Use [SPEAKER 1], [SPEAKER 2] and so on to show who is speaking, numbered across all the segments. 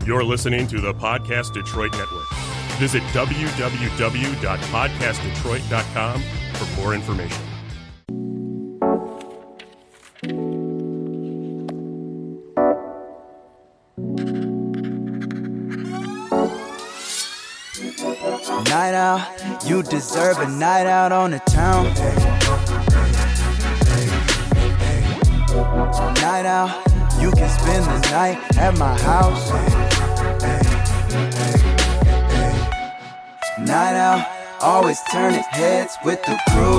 [SPEAKER 1] You're listening to the Podcast Detroit Network. Visit www.podcastdetroit.com for more information.
[SPEAKER 2] Night out, you deserve a night out on the town. Night out, you can spend the night at my house. Night out, always turning heads with the crew.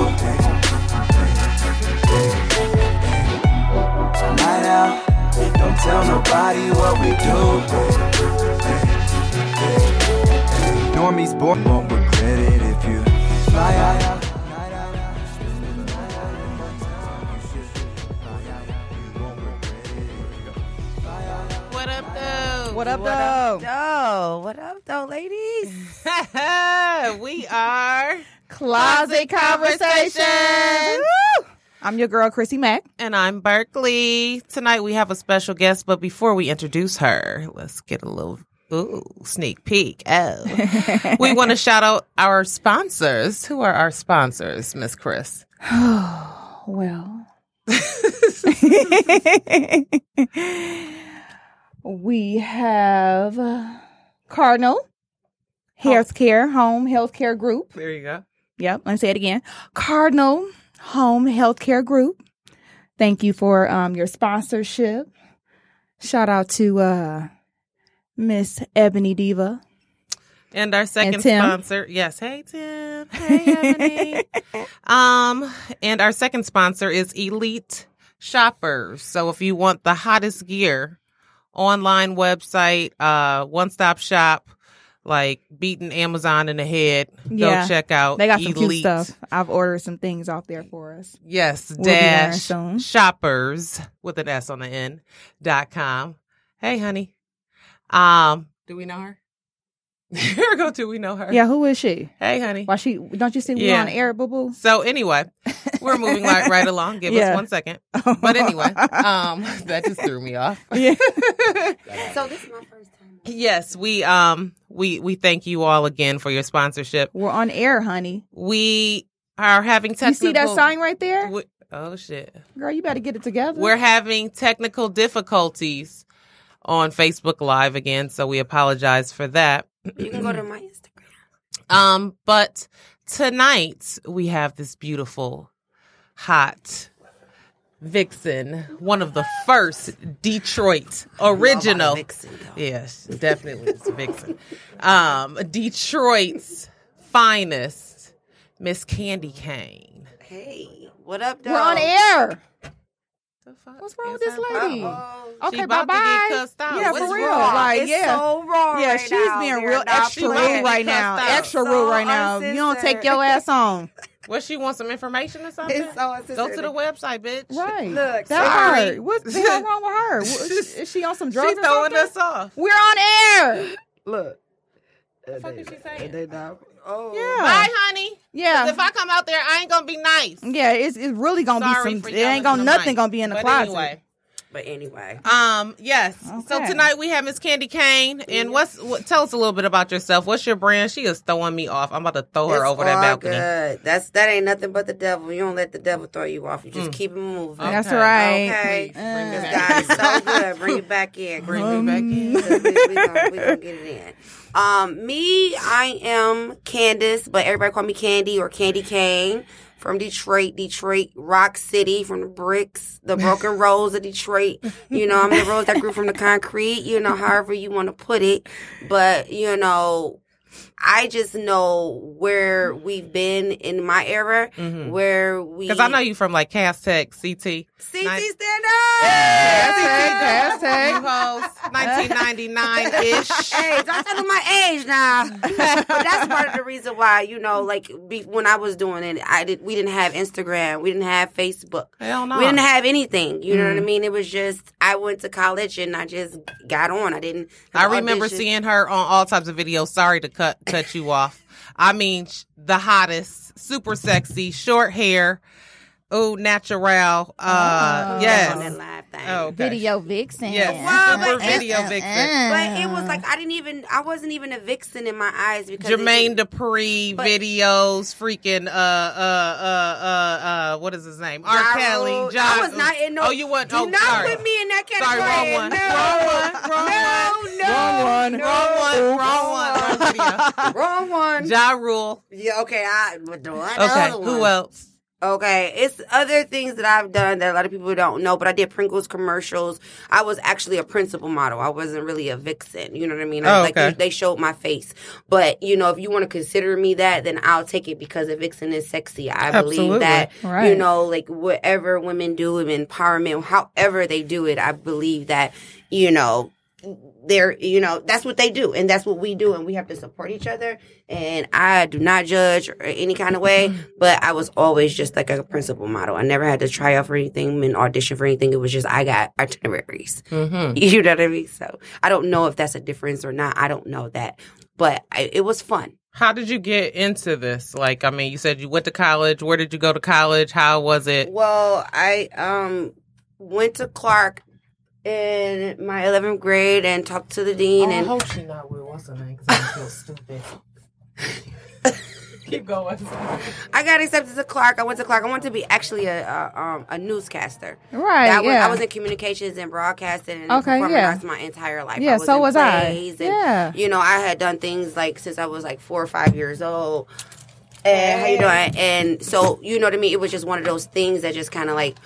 [SPEAKER 2] Night out, don't tell nobody what we do. Normies born won't regret it if you fly out.
[SPEAKER 3] What up, though?
[SPEAKER 4] What up, though?
[SPEAKER 5] What up, though, ladies?
[SPEAKER 3] We are
[SPEAKER 4] Closet Conversations. Woo! I'm your girl, Chrissy Mack.
[SPEAKER 3] And I'm Berkeley. Tonight we have a special guest, but before we introduce her, let's get a little sneak peek. We want to shout out our sponsors. Who are our sponsors, Miss Chris?
[SPEAKER 4] Well, we have Cardinal Healthcare Home Healthcare Group.
[SPEAKER 3] There you go.
[SPEAKER 4] Yep, let's say it again. Cardinal Home Healthcare Group. Thank you for your sponsorship. Shout out to Miss Ebony Diva.
[SPEAKER 3] And our second sponsor. Yes. Hey, Tim. Hey, Ebony. And our second sponsor is Elite Shoppers. So if you want the hottest gear, online website, one-stop shop, like beating Amazon in the head, go check out
[SPEAKER 4] They got some
[SPEAKER 3] Elite.
[SPEAKER 4] cute stuff. I've ordered some things off there for us.
[SPEAKER 3] Yes,
[SPEAKER 4] We'll be there soon.
[SPEAKER 3] shoppers with an S on the end .com. Hey, honey. Do we know her? Here we go. Do we know her?
[SPEAKER 4] Yeah, who is she?
[SPEAKER 3] Hey, honey.
[SPEAKER 4] Why don't you see we on air, boo-boo?
[SPEAKER 3] So anyway, we're moving right along. Give us 1 second. But anyway, that just threw me off.
[SPEAKER 4] Yeah.
[SPEAKER 5] So this is my first time.
[SPEAKER 3] Yes, we thank you all again for your sponsorship.
[SPEAKER 4] We're on air, honey.
[SPEAKER 3] We are having technical.
[SPEAKER 4] You see that sign right there?
[SPEAKER 3] Oh shit.
[SPEAKER 4] Girl, you better get it together.
[SPEAKER 3] We're having technical difficulties on Facebook Live again, so we apologize for that.
[SPEAKER 5] You can go to my Instagram.
[SPEAKER 3] But tonight we have this beautiful, hot vixen, one of the first Detroit original.
[SPEAKER 5] Vixen,
[SPEAKER 3] yes, definitely it's vixen. Detroit's finest, Miss Candy Cane.
[SPEAKER 5] Hey, what up, though?
[SPEAKER 4] We're on air.
[SPEAKER 3] What's
[SPEAKER 4] wrong with this lady? Okay,
[SPEAKER 3] She about
[SPEAKER 4] bye-bye.
[SPEAKER 3] to get cussed out.
[SPEAKER 4] Yeah,
[SPEAKER 3] What's
[SPEAKER 4] for real.
[SPEAKER 5] wrong?
[SPEAKER 4] Like,
[SPEAKER 5] It's
[SPEAKER 4] yeah.
[SPEAKER 5] so wrong
[SPEAKER 4] Yeah,
[SPEAKER 5] right
[SPEAKER 4] she's
[SPEAKER 5] now.
[SPEAKER 4] being
[SPEAKER 5] We're
[SPEAKER 4] real
[SPEAKER 5] not
[SPEAKER 4] extra
[SPEAKER 5] being
[SPEAKER 4] rude right now.
[SPEAKER 3] cussed out.
[SPEAKER 4] Extra rude right now. You don't take your ass on.
[SPEAKER 3] What, she want some information or something?
[SPEAKER 5] It's so
[SPEAKER 3] Go to the website, bitch.
[SPEAKER 4] Right.
[SPEAKER 5] Look,
[SPEAKER 4] That
[SPEAKER 5] sorry.
[SPEAKER 4] hurt. What the hell wrong with her? Is she on some drugs
[SPEAKER 3] She's
[SPEAKER 4] or
[SPEAKER 3] throwing
[SPEAKER 4] something?
[SPEAKER 3] us off.
[SPEAKER 4] We're on air.
[SPEAKER 5] Look.
[SPEAKER 3] What the fuck is she saying?
[SPEAKER 4] Yeah.
[SPEAKER 3] Bye, honey.
[SPEAKER 4] Yeah.
[SPEAKER 3] 'Cause if I come out there, I ain't gonna be nice.
[SPEAKER 4] Yeah, it's really gonna
[SPEAKER 3] Sorry
[SPEAKER 4] be
[SPEAKER 3] for
[SPEAKER 4] some. It ain't gonna
[SPEAKER 3] yelling in the
[SPEAKER 4] nothing
[SPEAKER 3] mic.
[SPEAKER 4] gonna be in the
[SPEAKER 3] But
[SPEAKER 4] closet.
[SPEAKER 5] Anyway.
[SPEAKER 3] Yes. So
[SPEAKER 4] Okay.
[SPEAKER 3] tonight we have Miss Candy Cane, and tell us a little bit about yourself. What's your brand? She is throwing me off. I'm about to throw her
[SPEAKER 5] It's
[SPEAKER 3] over that
[SPEAKER 5] all
[SPEAKER 3] balcony.
[SPEAKER 5] Good. That ain't nothing but the devil. You don't let the devil throw you off. You just keep it moving.
[SPEAKER 3] Okay.
[SPEAKER 4] That's right.
[SPEAKER 5] Okay.
[SPEAKER 3] Bring me
[SPEAKER 5] Because
[SPEAKER 3] back.
[SPEAKER 5] God is so good. Bring it back in.
[SPEAKER 3] Bring me back in.
[SPEAKER 5] We gonna get it in. Me, I am Candace, but everybody call me Candy or Candy Cane. From Detroit, Rock City, from the bricks, the broken roads of Detroit. You know, I'm the roads that grew from the concrete, you know, however you want to put it. But, you know, I just know where we've been in my era, where we...
[SPEAKER 3] Because I know you from like Castech, CT.
[SPEAKER 5] CT
[SPEAKER 3] Nice.
[SPEAKER 5] stand up!
[SPEAKER 4] Hashtag.
[SPEAKER 3] You hoes, 1999-ish.
[SPEAKER 5] Hey, don't tell them my age now. But that's part of the reason why, you know, like when I was doing it, we didn't have Instagram, we didn't have Facebook,
[SPEAKER 3] Hell no.
[SPEAKER 5] we didn't have anything. You know what I mean? It was just I went to college and I just got on. I didn't.
[SPEAKER 3] I remember
[SPEAKER 5] audition.
[SPEAKER 3] seeing her on all types of videos. Sorry to cut you off. I mean, the hottest, super sexy, short hair, Au Natural.
[SPEAKER 5] On
[SPEAKER 3] Yes.
[SPEAKER 5] that live thing.
[SPEAKER 3] Oh, okay.
[SPEAKER 4] Video vixen.
[SPEAKER 3] Yes.
[SPEAKER 5] Well,
[SPEAKER 3] Super
[SPEAKER 5] but
[SPEAKER 3] video vixen.
[SPEAKER 5] But it was like I wasn't even a vixen in my eyes because
[SPEAKER 3] Jermaine Dupri
[SPEAKER 5] but-
[SPEAKER 3] videos, freaking what is his name? R. Kelly.
[SPEAKER 5] I was not in no.
[SPEAKER 3] Oh, you weren't.
[SPEAKER 5] Do
[SPEAKER 3] Oh,
[SPEAKER 5] not
[SPEAKER 3] sorry.
[SPEAKER 5] put me in that
[SPEAKER 3] Sorry,
[SPEAKER 5] category.
[SPEAKER 3] wrong one.
[SPEAKER 5] No,
[SPEAKER 3] Wrong video.
[SPEAKER 5] wrong one.
[SPEAKER 3] Ja Rule.
[SPEAKER 5] Yeah, okay.
[SPEAKER 3] Okay, who else?
[SPEAKER 5] Okay, it's other things that I've done that a lot of people don't know, but I did Pringles commercials. I was actually a principal model. I wasn't really a vixen. You know what I mean?
[SPEAKER 3] Okay.
[SPEAKER 5] They showed my face. But, you know, if you want to consider me that, then I'll take it because a vixen is sexy. I believe that,
[SPEAKER 4] Right.
[SPEAKER 5] you know, like whatever women do in empowerment, however they do it, I believe that, you know, they're, you know, that's what they do and that's what we do and we have to support each other. And I do not judge or any kind of way, but I was always just like a principal model. I never had to try out for anything and audition for anything. It was just I got itineraries.
[SPEAKER 3] Mm-hmm.
[SPEAKER 5] You know what I mean? So I don't know if that's a difference or not. I don't know that, but it was fun.
[SPEAKER 3] How did you get into this? Like, I mean, you said you went to college. Where did you go to college? How was it?
[SPEAKER 5] Well, I went to Clark in my 11th grade and talked to the dean.
[SPEAKER 3] I
[SPEAKER 5] And
[SPEAKER 3] hope she's not with what's her name because I feel stupid. Keep going.
[SPEAKER 5] I got accepted to Clark. I went to Clark. I wanted to be actually a newscaster.
[SPEAKER 4] Right,
[SPEAKER 5] I was in communications and broadcasting and performing arts my entire life.
[SPEAKER 4] Yeah, so was I.
[SPEAKER 5] And,
[SPEAKER 4] Yeah.
[SPEAKER 5] you know, I had done things like since I was like 4 or 5 years old. And how you doing? And so, you know what I mean? It was just one of those things that just kind of like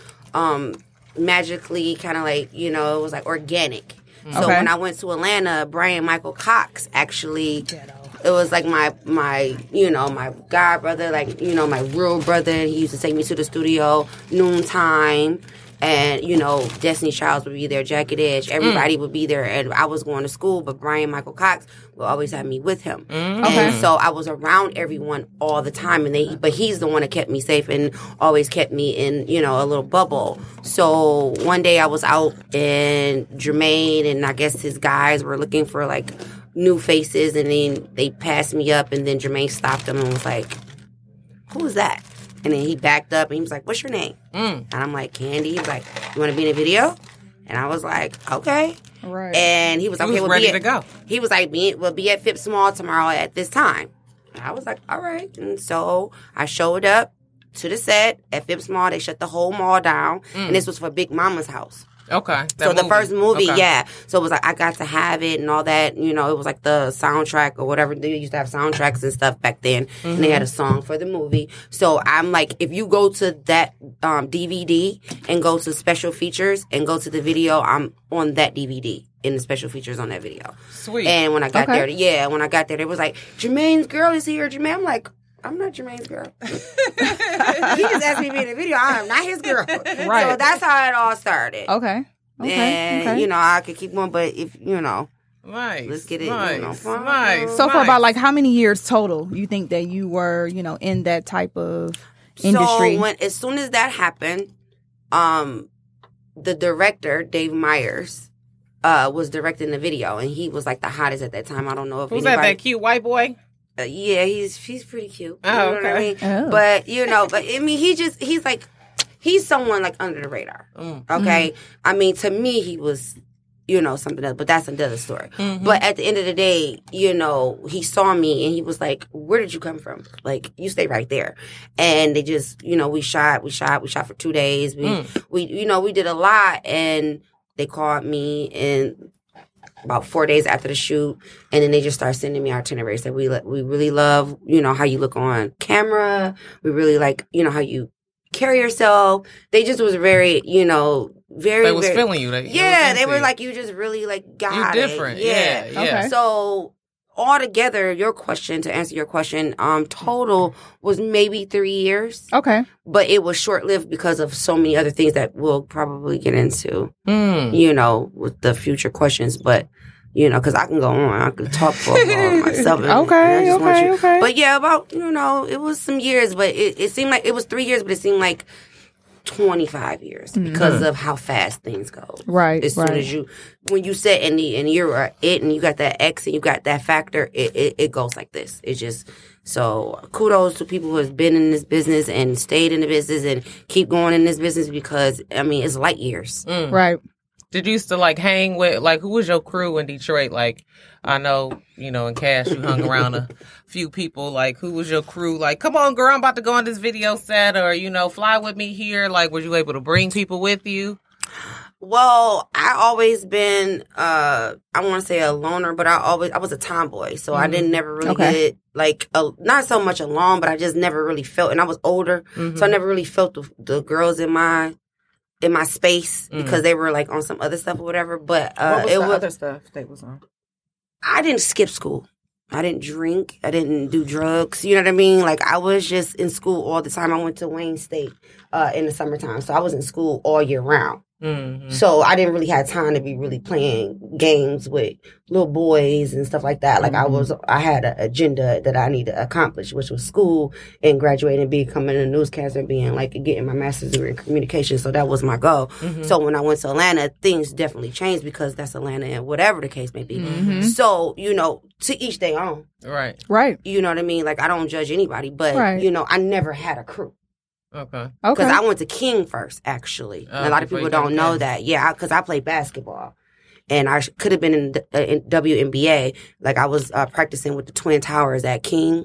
[SPEAKER 5] magically kind of like, you know, it was like organic. So when I went to Atlanta, Brian Michael Cox actually, it was like my you know, my god brother, like, you know, my real brother. He used to take me to the studio noontime. And, you know, Destiny Childs would be there, Jagged Edge, everybody would be there. And I was going to school, but Brian Michael Cox would always have me with him. And so I was around everyone all the time. But he's the one that kept me safe and always kept me in, you know, a little bubble. So one day I was out and Jermaine and I guess his guys were looking for like new faces. And then they passed me up and then Jermaine stopped them and was like, who was that? And then he backed up and he was like, what's your name? And I'm like, Candy. He was like, you want to be in a video? And I was like, okay.
[SPEAKER 4] Right.
[SPEAKER 5] And he was like, okay,
[SPEAKER 3] was ready to go.
[SPEAKER 5] He was like, we'll be at Phipps Mall tomorrow at this time. And I was like, all right. And so I showed up to the set at Phipps Mall. They shut the whole mall down. And this was for Big Mama's house.
[SPEAKER 3] Okay.
[SPEAKER 5] So the first movie,
[SPEAKER 3] Okay.
[SPEAKER 5] yeah. So it was like I got to have it and all that. You know, it was like the soundtrack or whatever. They used to have soundtracks and stuff back then. And they had a song for the movie. So I'm like, if you go to that DVD and go to special features and go to the video, I'm on that DVD in the special features on that video.
[SPEAKER 3] Sweet.
[SPEAKER 5] And when I got there, it was like, Jermaine's girl is here. Jermaine, I'm like, I'm not Jermaine's girl. He just asked me to be in the video. I am not his girl.
[SPEAKER 4] Right.
[SPEAKER 5] So that's how it all started.
[SPEAKER 4] Okay.
[SPEAKER 5] And, you know, I could keep going, but if, you know,
[SPEAKER 3] Nice.
[SPEAKER 5] let's get it,
[SPEAKER 3] Nice.
[SPEAKER 5] you know, fun.
[SPEAKER 3] Nice.
[SPEAKER 4] So for
[SPEAKER 3] Nice.
[SPEAKER 4] about like how many years total you think that you were, you know, in that type of industry?
[SPEAKER 5] So as soon as that happened, the director, Dave Myers, was directing the video, and he was like the hottest at that time. I don't know if
[SPEAKER 3] Who's
[SPEAKER 5] anybody...
[SPEAKER 3] that cute white boy?
[SPEAKER 5] Yeah, he's pretty cute.
[SPEAKER 3] Oh,
[SPEAKER 5] You know what I
[SPEAKER 3] okay.
[SPEAKER 5] mean?
[SPEAKER 4] Oh.
[SPEAKER 5] But, you know, I mean, he's someone like under the radar. Okay? I mean, to me, he was, you know, something else, but that's another story. But at the end of the day, you know, he saw me and he was like, where did you come from? Like, you stay right there. And they just, you know, we shot for 2 days. We you know, we did a lot, and they called me and about 4 days after the shoot, and then they just started sending me itineraries that we really love, you know, how you look on camera. We really like, you know, how you carry yourself. They just was very, you know,
[SPEAKER 3] They was
[SPEAKER 5] very,
[SPEAKER 3] feeling you.
[SPEAKER 5] they were like, you just really like got
[SPEAKER 3] you
[SPEAKER 5] it.
[SPEAKER 3] different.
[SPEAKER 5] Yeah.
[SPEAKER 3] Yeah.
[SPEAKER 4] Okay.
[SPEAKER 5] So altogether, to answer your question, total was maybe 3 years,
[SPEAKER 4] Okay.
[SPEAKER 5] but it was short lived because of so many other things that we'll probably get into, you know, with the future questions. But, you know, because I can go on, I can talk for myself.
[SPEAKER 4] Okay.
[SPEAKER 5] But yeah, about, you know, it was some years, but it seemed like it was 3 years, but it seemed like 25 years because of how fast things go.
[SPEAKER 4] Right.
[SPEAKER 5] As soon as when you set and you're it and you got that X and you got that factor, it goes like this. It's just, so kudos to people who have been in this business and stayed in the business and keep going in this business because, I mean, it's light years.
[SPEAKER 4] Right.
[SPEAKER 3] Did you used to like hang with, like, who was your crew in Detroit? Like, I know, you know, in Cash, you hung around a few people. Like, who was your crew? Like, come on, girl, I'm about to go on this video set, or, you know, fly with me here. Like, were you able to bring people with you?
[SPEAKER 5] Well, I always been, I want to say a loner, but I was a tomboy. So I didn't never really get, like, not so much alone, but I just never really felt, and I was older. So I never really felt the girls in my space because they were like on some other stuff or whatever. But
[SPEAKER 6] what was the other stuff they was on?
[SPEAKER 5] I didn't skip school. I didn't drink. I didn't do drugs. You know what I mean? Like, I was just in school all the time. I went to Wayne State in the summertime, so I was in school all year round. So I didn't really have time to be really playing games with little boys and stuff like that. Like, I had an agenda that I needed to accomplish, which was school and graduating and becoming a newscaster and being like getting my master's degree in communication. So that was my goal. So when I went to Atlanta, things definitely changed because that's Atlanta and whatever the case may be. So, you know, to each their own.
[SPEAKER 3] Right.
[SPEAKER 5] You know what I mean? Like, I don't judge anybody, but, you know, I never had a crew.
[SPEAKER 3] Okay.
[SPEAKER 5] Because I went to King first, actually. A lot of people don't know that. Yeah, because I played basketball. And I could have been in WNBA. Like, I was practicing with the Twin Towers at King.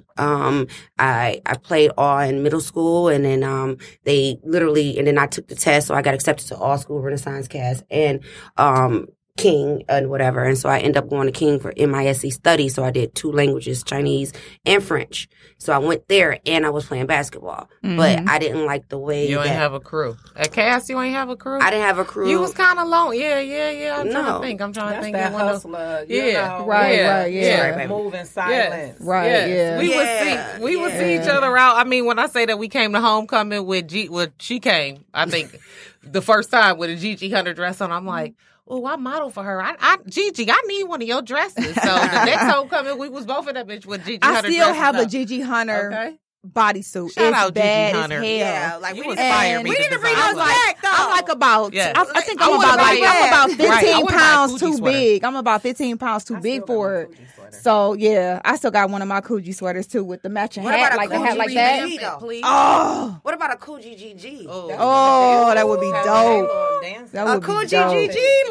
[SPEAKER 5] I played all in middle school, and then and then I took the test, so I got accepted to all school, Renaissance Cast, and King and whatever. And so I ended up going to King for MISC studies. So I did 2 languages, Chinese and French. So I went there and I was playing basketball. But I didn't like the way
[SPEAKER 3] you ain't have a crew. At Cass, you ain't have a crew?
[SPEAKER 5] I didn't have a crew.
[SPEAKER 3] You was kind of alone. Yeah. I'm trying to think.
[SPEAKER 6] That hustler,
[SPEAKER 3] Right.
[SPEAKER 6] Moving silence.
[SPEAKER 3] Right, We would see each other out. I mean, when I say that we came to homecoming she came, I think, the first time with a Gigi Hunter dress on, I'm like, oh, I model for her. Gigi, I need one of your dresses. So the next homecoming, we was both of that bitch with Gigi Hunter dresses.
[SPEAKER 4] I still have a Gigi Hunter bodysuit.
[SPEAKER 3] Shout
[SPEAKER 4] it's
[SPEAKER 3] out
[SPEAKER 4] bad
[SPEAKER 3] Gigi Hunter.
[SPEAKER 4] As hell.
[SPEAKER 5] Yeah, like,
[SPEAKER 3] you inspired me.
[SPEAKER 5] We need to bring those back, though.
[SPEAKER 4] I'm like about, I think I'm
[SPEAKER 3] I
[SPEAKER 4] about 15 pounds too big. I'm about 15 pounds too big for it. So, yeah, I still got one of my Coogee sweaters, too, with the matching hat, like a hat like that. Oh.
[SPEAKER 5] What about a Coogee GG?
[SPEAKER 4] Oh, that would be dope. That would be dope.
[SPEAKER 5] A Coogee GG,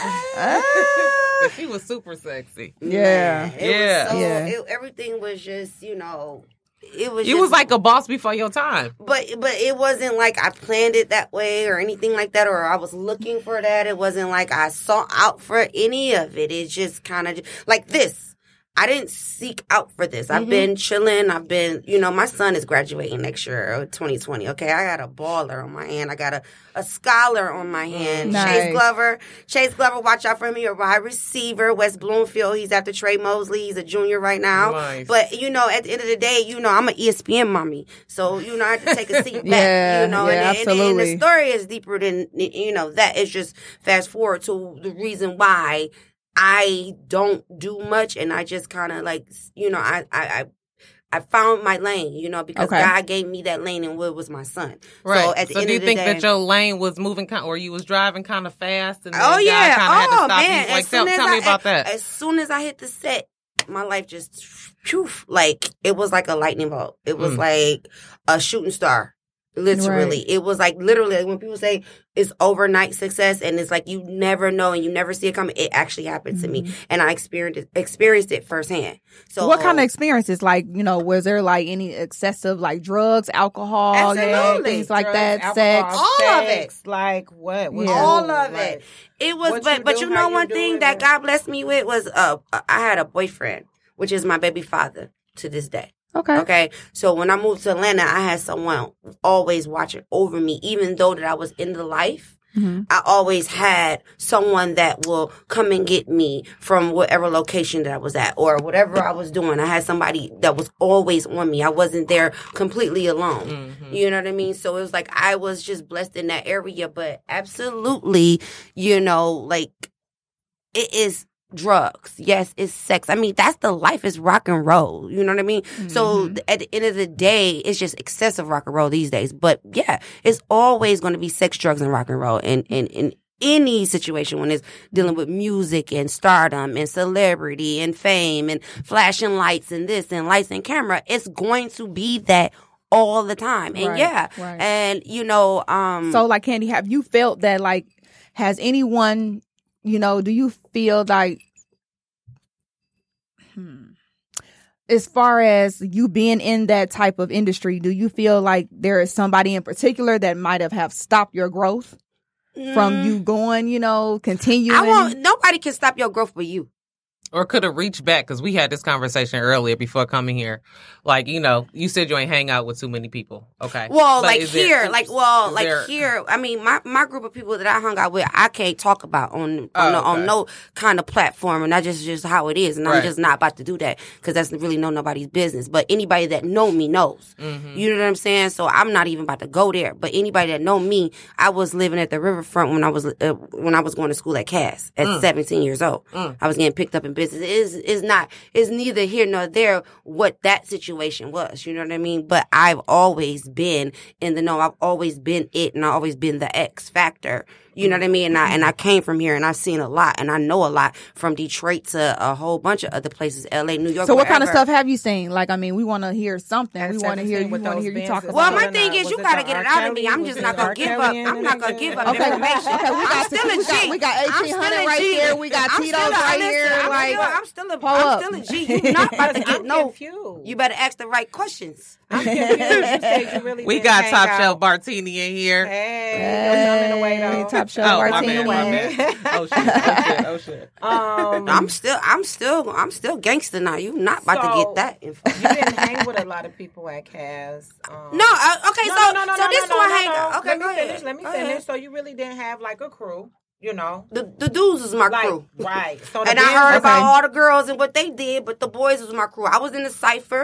[SPEAKER 5] like...
[SPEAKER 3] She was super sexy.
[SPEAKER 4] Yeah.
[SPEAKER 5] Everything was just, you know... It was.
[SPEAKER 3] You was like a boss before your time.
[SPEAKER 5] But it wasn't like I planned it that way or anything like that, or I was looking for that. It wasn't like I sought out for any of it. It's just kind of like this. I didn't seek out for this. I've been chilling. I've been, you know, my son is graduating next year, 2020. Okay, I got a baller on my hand. I got a scholar on my hand.
[SPEAKER 4] Nice.
[SPEAKER 5] Chase Glover, watch out for me. A wide receiver. West Bloomfield, he's after Trey Mosley. He's a junior right now.
[SPEAKER 3] Nice.
[SPEAKER 5] But, you know, at the end of the day, you know, I'm an ESPN mommy. So, you know, I have to take a seat back. You know,
[SPEAKER 4] absolutely.
[SPEAKER 5] And the story is deeper than, you know, that. It's just fast forward to the reason why I don't do much, and I just kind of like, you know, I found my lane, you know, because God gave me that lane, and Wood was my son.
[SPEAKER 3] Right.
[SPEAKER 5] So, at the end
[SPEAKER 3] do you
[SPEAKER 5] of the
[SPEAKER 3] think
[SPEAKER 5] day,
[SPEAKER 3] that your lane was moving, or you was driving kind of fast? And
[SPEAKER 5] God
[SPEAKER 3] kind of had to stop
[SPEAKER 5] man!
[SPEAKER 3] you? Like, tell me about that.
[SPEAKER 5] As soon as I hit the set, my life just, like, it was like a lightning bolt. It was like a shooting star. Literally. It was like literally when people say it's overnight success and it's like you never know and you never see it coming, it actually happened to me, and I experienced it firsthand. So
[SPEAKER 4] what kind of experiences? Like, you know, was there like any excessive like drugs, alcohol, things like that,
[SPEAKER 6] alcohol,
[SPEAKER 4] sex,
[SPEAKER 5] all of it,
[SPEAKER 6] like what?
[SPEAKER 5] All of it. It was, but you know, one thing that God blessed me with was I had a boyfriend, which is my baby father to this day. Okay. So when I moved to Atlanta, I had someone always watching over me, even though that I was in the life. I always had someone that will come and get me from whatever location that I was at or whatever I was doing. I had somebody that was always on me. I wasn't there completely alone. You know what I mean? So it was like I was just blessed in that area. But absolutely, you know, like it is drugs. Yes, it's sex. I mean, that's the life, is rock and roll. You know what I mean? Mm-hmm. So at the end of the day, it's just excessive rock and roll these days. But yeah, it's always going to be sex, drugs, and rock and roll. And in any situation when it's dealing with music and stardom and celebrity and fame and flashing lights and this and lights and camera, it's going to be that all the time. And and you know,
[SPEAKER 4] so like, Candy, have you felt that, like, has anyone, you know, do you feel like, as far as you being in that type of industry, do you feel like there is somebody in particular that might have stopped your growth from you going, you know, continuing?
[SPEAKER 5] Nobody can stop your growth but you.
[SPEAKER 3] Or could have reached back, because we had this conversation earlier before coming here. Like, you know, you said you ain't hang out with too many people. Okay.
[SPEAKER 5] Well, but here, I mean, my group of people that I hung out with, I can't talk about on no kind of platform, and that's just how it is. And I'm just not about to do that, because that's really nobody's business. But anybody that know me knows. Mm-hmm. You know what I'm saying? So I'm not even about to go there. But anybody that know me, I was living at the riverfront when I was going to school at Cass at 17 years old. I was getting picked up in business. It's neither here nor there what that situation was. You know what I mean? But I've always been in the know. I've always been it, and I've always been the X factor. You know what I mean? And I came from here, and I've seen a lot, and I know a lot, from Detroit to a whole bunch of other places, LA, New York.
[SPEAKER 4] So what kind of stuff have you seen? Like, I mean, we want to hear something. We want to hear you talk about.
[SPEAKER 5] Well, my thing is, you got to get it out of me. I'm just not going to give up. I'm not going to give up information.
[SPEAKER 4] Okay,
[SPEAKER 5] I'm still a G.
[SPEAKER 4] We got 1800 right here. We got Tito's right here.
[SPEAKER 5] I'm still a G. You're not about to get confused. You better ask the right questions.
[SPEAKER 6] I'm confused.
[SPEAKER 3] We got Top Shelf Martini in here.
[SPEAKER 6] Hey, you're away though.
[SPEAKER 4] Top Shelf Martini.
[SPEAKER 3] Oh shit.
[SPEAKER 5] I'm still gangster now. You not about to get that info.
[SPEAKER 6] You didn't hang with a lot of people at Cass.
[SPEAKER 5] No, okay, so this is what hang. Okay, go ahead.
[SPEAKER 6] Let me finish. So you really didn't have like a crew. You know,
[SPEAKER 5] the dudes was my crew,
[SPEAKER 6] right? So
[SPEAKER 5] and I heard about all the girls and what they did, but the boys was my crew. I was in the cypher.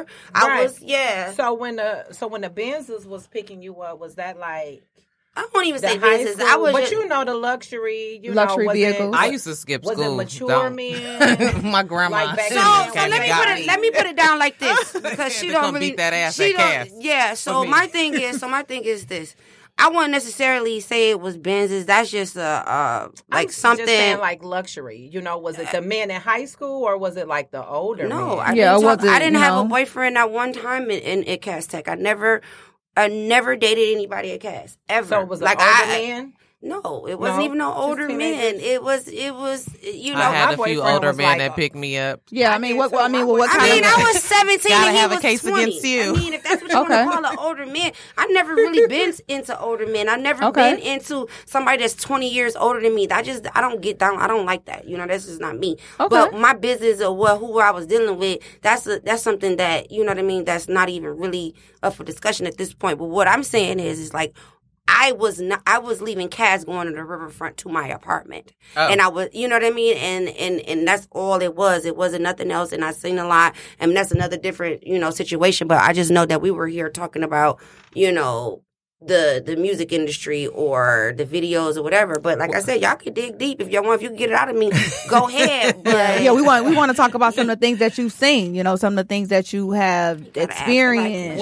[SPEAKER 6] So when the Benzes was picking you up, was that like?
[SPEAKER 5] I won't even say business. I was,
[SPEAKER 6] but you know, the luxury
[SPEAKER 4] vehicles.
[SPEAKER 3] I used to skip school.
[SPEAKER 6] Was it mature men?
[SPEAKER 3] My grandma.
[SPEAKER 5] Like let me put it down like this, because she don't really
[SPEAKER 3] beat that ass at Cass.
[SPEAKER 5] Yeah. So my thing is this. I wouldn't necessarily say it was Benz's. That's just like something
[SPEAKER 6] just saying, like luxury. You know, was it the men in high school, or was it like the older?
[SPEAKER 5] No,
[SPEAKER 6] men?
[SPEAKER 5] I didn't have a boyfriend at one time in Cass Tech. I never dated anybody at Cass ever.
[SPEAKER 6] So it was like older man.
[SPEAKER 5] No, it wasn't even no older men. It was, you know.
[SPEAKER 3] I had a few older men that picked me up.
[SPEAKER 4] Yeah, I mean, what kind of...
[SPEAKER 5] I was 17
[SPEAKER 3] and
[SPEAKER 5] he
[SPEAKER 3] have
[SPEAKER 5] was
[SPEAKER 3] a case
[SPEAKER 5] 20.
[SPEAKER 3] against you.
[SPEAKER 5] I mean, if that's what you want to call an older man. I've never really been into older men. I've never been into somebody that's 20 years older than me. I don't get down. I don't like that. You know, that's just not me. Okay. But my business or who I was dealing with, that's something that, you know what I mean, that's not even really up for discussion at this point. But what I'm saying is like, I was leaving Cass going to the riverfront to my apartment. Oh. And I was, you know what I mean? And that's all it was. It wasn't nothing else. And I seen a lot. And that's another different, you know, situation. But I just know that we were here talking about, you know, the music industry or the videos or whatever. But like I said, y'all can dig deep if y'all want. If you can get it out of me, go ahead. But
[SPEAKER 4] yeah, we want to talk about some of the things that you've seen, you know, some of the things that you have experienced.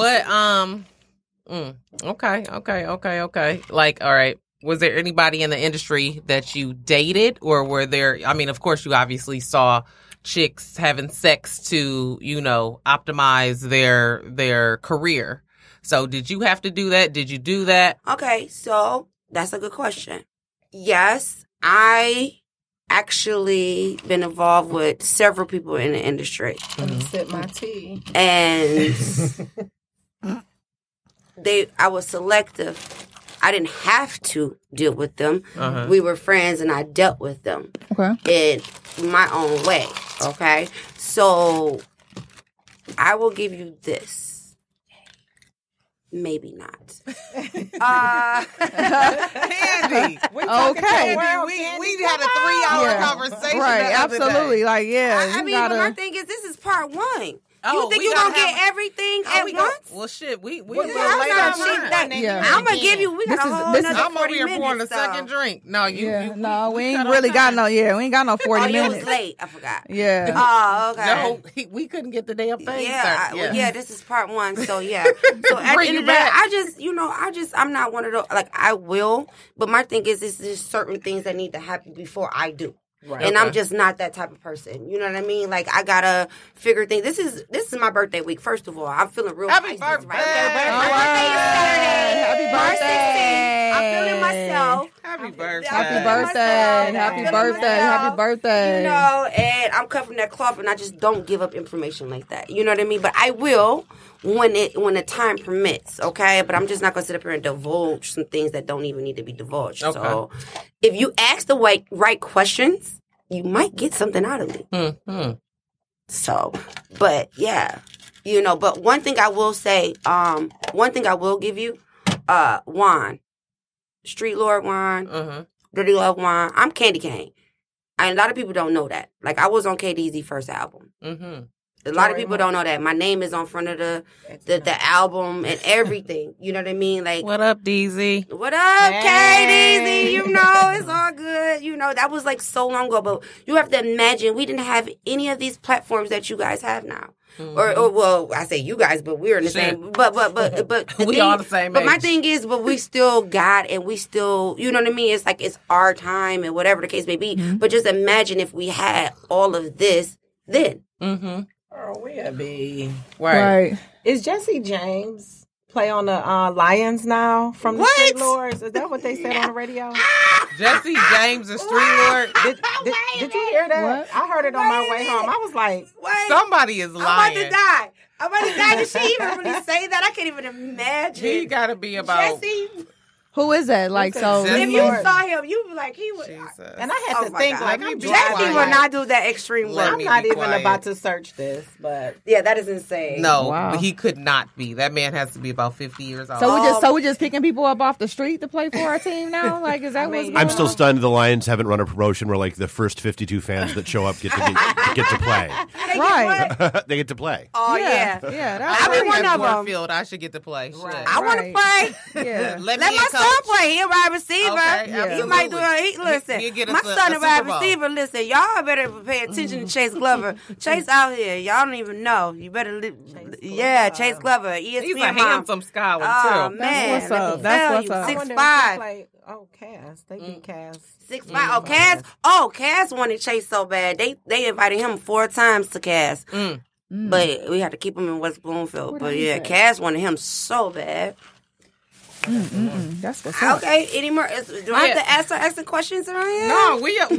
[SPEAKER 3] Okay. Like, all right. Was there anybody in the industry that you dated, or were there? I mean, of course, you obviously saw chicks having sex to, you know, optimize their career. So, did you have to do that? Did you do that?
[SPEAKER 5] Okay, so that's a good question. Yes, I actually been involved with several people in the industry.
[SPEAKER 6] Let me sip my tea.
[SPEAKER 5] And I was selective. I didn't have to deal with them. Uh-huh. We were friends, and I dealt with them in my own way. Okay, so I will give you this. Maybe not.
[SPEAKER 3] Candy. Okay. We had a 3-hour conversation.
[SPEAKER 4] Right, absolutely. Like, yeah.
[SPEAKER 5] I mean, but my thing is, this is part one. You think you're going to get everything at once?
[SPEAKER 3] Well, shit, we
[SPEAKER 5] I'm going to give you, we got a whole another
[SPEAKER 3] I'm
[SPEAKER 5] 40
[SPEAKER 3] over here pouring a
[SPEAKER 5] minutes,
[SPEAKER 3] second drink. No,
[SPEAKER 4] we ain't really got no, we ain't got no 40 minutes.
[SPEAKER 5] Oh, it was late. I forgot.
[SPEAKER 4] Yeah.
[SPEAKER 5] Oh, okay.
[SPEAKER 3] No, we couldn't get the damn thing
[SPEAKER 5] started. Yeah, this is part 1. So, yeah. So, at the end of the day, I'm not one of those, like, I will, but my thing is, it's just certain things that need to happen before I do. Right. And I'm just not that type of person. You know what I mean? Like, I gotta figure things. This is my birthday week. First of all, I'm feeling real.
[SPEAKER 3] Happy birthday!
[SPEAKER 5] My birthday is Saturday.
[SPEAKER 4] Happy birthday!
[SPEAKER 5] I'm feeling myself.
[SPEAKER 3] Happy birthday!
[SPEAKER 4] Happy birthday! Happy birthday! Happy birthday!
[SPEAKER 5] You know, and I'm cut from that cloth, and I just don't give up information like that. You know what I mean? But I will when the time permits. Okay, but I'm just not gonna sit up here and divulge some things that don't even need to be divulged. Okay. So, if you ask the right questions, you might get something out of me. Mm-hmm. So, but yeah, you know. But one thing I will say, one thing I will give you, Juan, Street Lord Juan, Dirty Love Juan. I'm Candy Cane. And a lot of people don't know that. Like, I was on KDZ first album. Mm-hmm. A lot of people don't know that. My name is on front of the album and everything. You know what I mean? Like,
[SPEAKER 3] what up, DZ?
[SPEAKER 5] What up, KDZ? You know, it's all good. You know, that was like so long ago. But you have to imagine we didn't have any of these platforms that you guys have now. Mm-hmm. Or well, I say you guys, but we're in the same. But
[SPEAKER 3] we all the same.
[SPEAKER 5] But my thing is, but we still got, and we still, you know what I mean? It's like it's our time and whatever the case may be. Mm-hmm. But just imagine if we had all of this then.
[SPEAKER 6] Mm-hmm. Oh, we'll be
[SPEAKER 4] right.
[SPEAKER 6] Is Jesse James play on the Lions now from the Street Lords? Is that what they said on the radio?
[SPEAKER 3] Jesse James, the Street Lord.
[SPEAKER 6] Did you hear that? What? I heard it on my way home. I was like,
[SPEAKER 3] somebody is lying.
[SPEAKER 5] I'm about to die. Did she even really say that? I can't even imagine.
[SPEAKER 3] He got to be about
[SPEAKER 5] Jesse.
[SPEAKER 4] Who is that? Like, so
[SPEAKER 5] if you saw him, you'd be like, he would.
[SPEAKER 3] Jesus.
[SPEAKER 6] And I had to think, like,
[SPEAKER 5] Jesse would not do that extreme work.
[SPEAKER 6] I'm not even about to search this, but
[SPEAKER 5] yeah, that is insane.
[SPEAKER 3] No, he could not be. That man has to be about 50 years old.
[SPEAKER 4] So we're just picking people up off the street to play for our team now. Like, is that what's going on?
[SPEAKER 7] I'm still stunned. The Lions haven't run a promotion where like the first 52 fans that show up get to play.
[SPEAKER 4] Right,
[SPEAKER 7] they get to play.
[SPEAKER 5] Oh yeah.
[SPEAKER 3] I'll be one of them. Field, I should get to play.
[SPEAKER 5] Right. I want to play.
[SPEAKER 4] Yeah.
[SPEAKER 5] Let my son play. He'll ride receiver.
[SPEAKER 3] Okay,
[SPEAKER 5] he might do it. Listen, my son a wide receiver. Listen, y'all better pay attention to Chase Glover. Chase out here. Y'all don't even know. You better Chase Glover. ESPN
[SPEAKER 3] He's a handsome scholar too.
[SPEAKER 5] Oh man,
[SPEAKER 4] That's what's up.
[SPEAKER 5] 6'5".
[SPEAKER 6] Oh, Cass. They beat Cass.
[SPEAKER 5] 6'5". Cass wanted Chase so bad. They invited him 4 times to Cass. But we had to keep him in West Bloomfield. But yeah, Cass wanted him so bad.
[SPEAKER 4] That's what's up.
[SPEAKER 5] Okay, any more? Do I have to ask the questions around here?
[SPEAKER 3] No, we not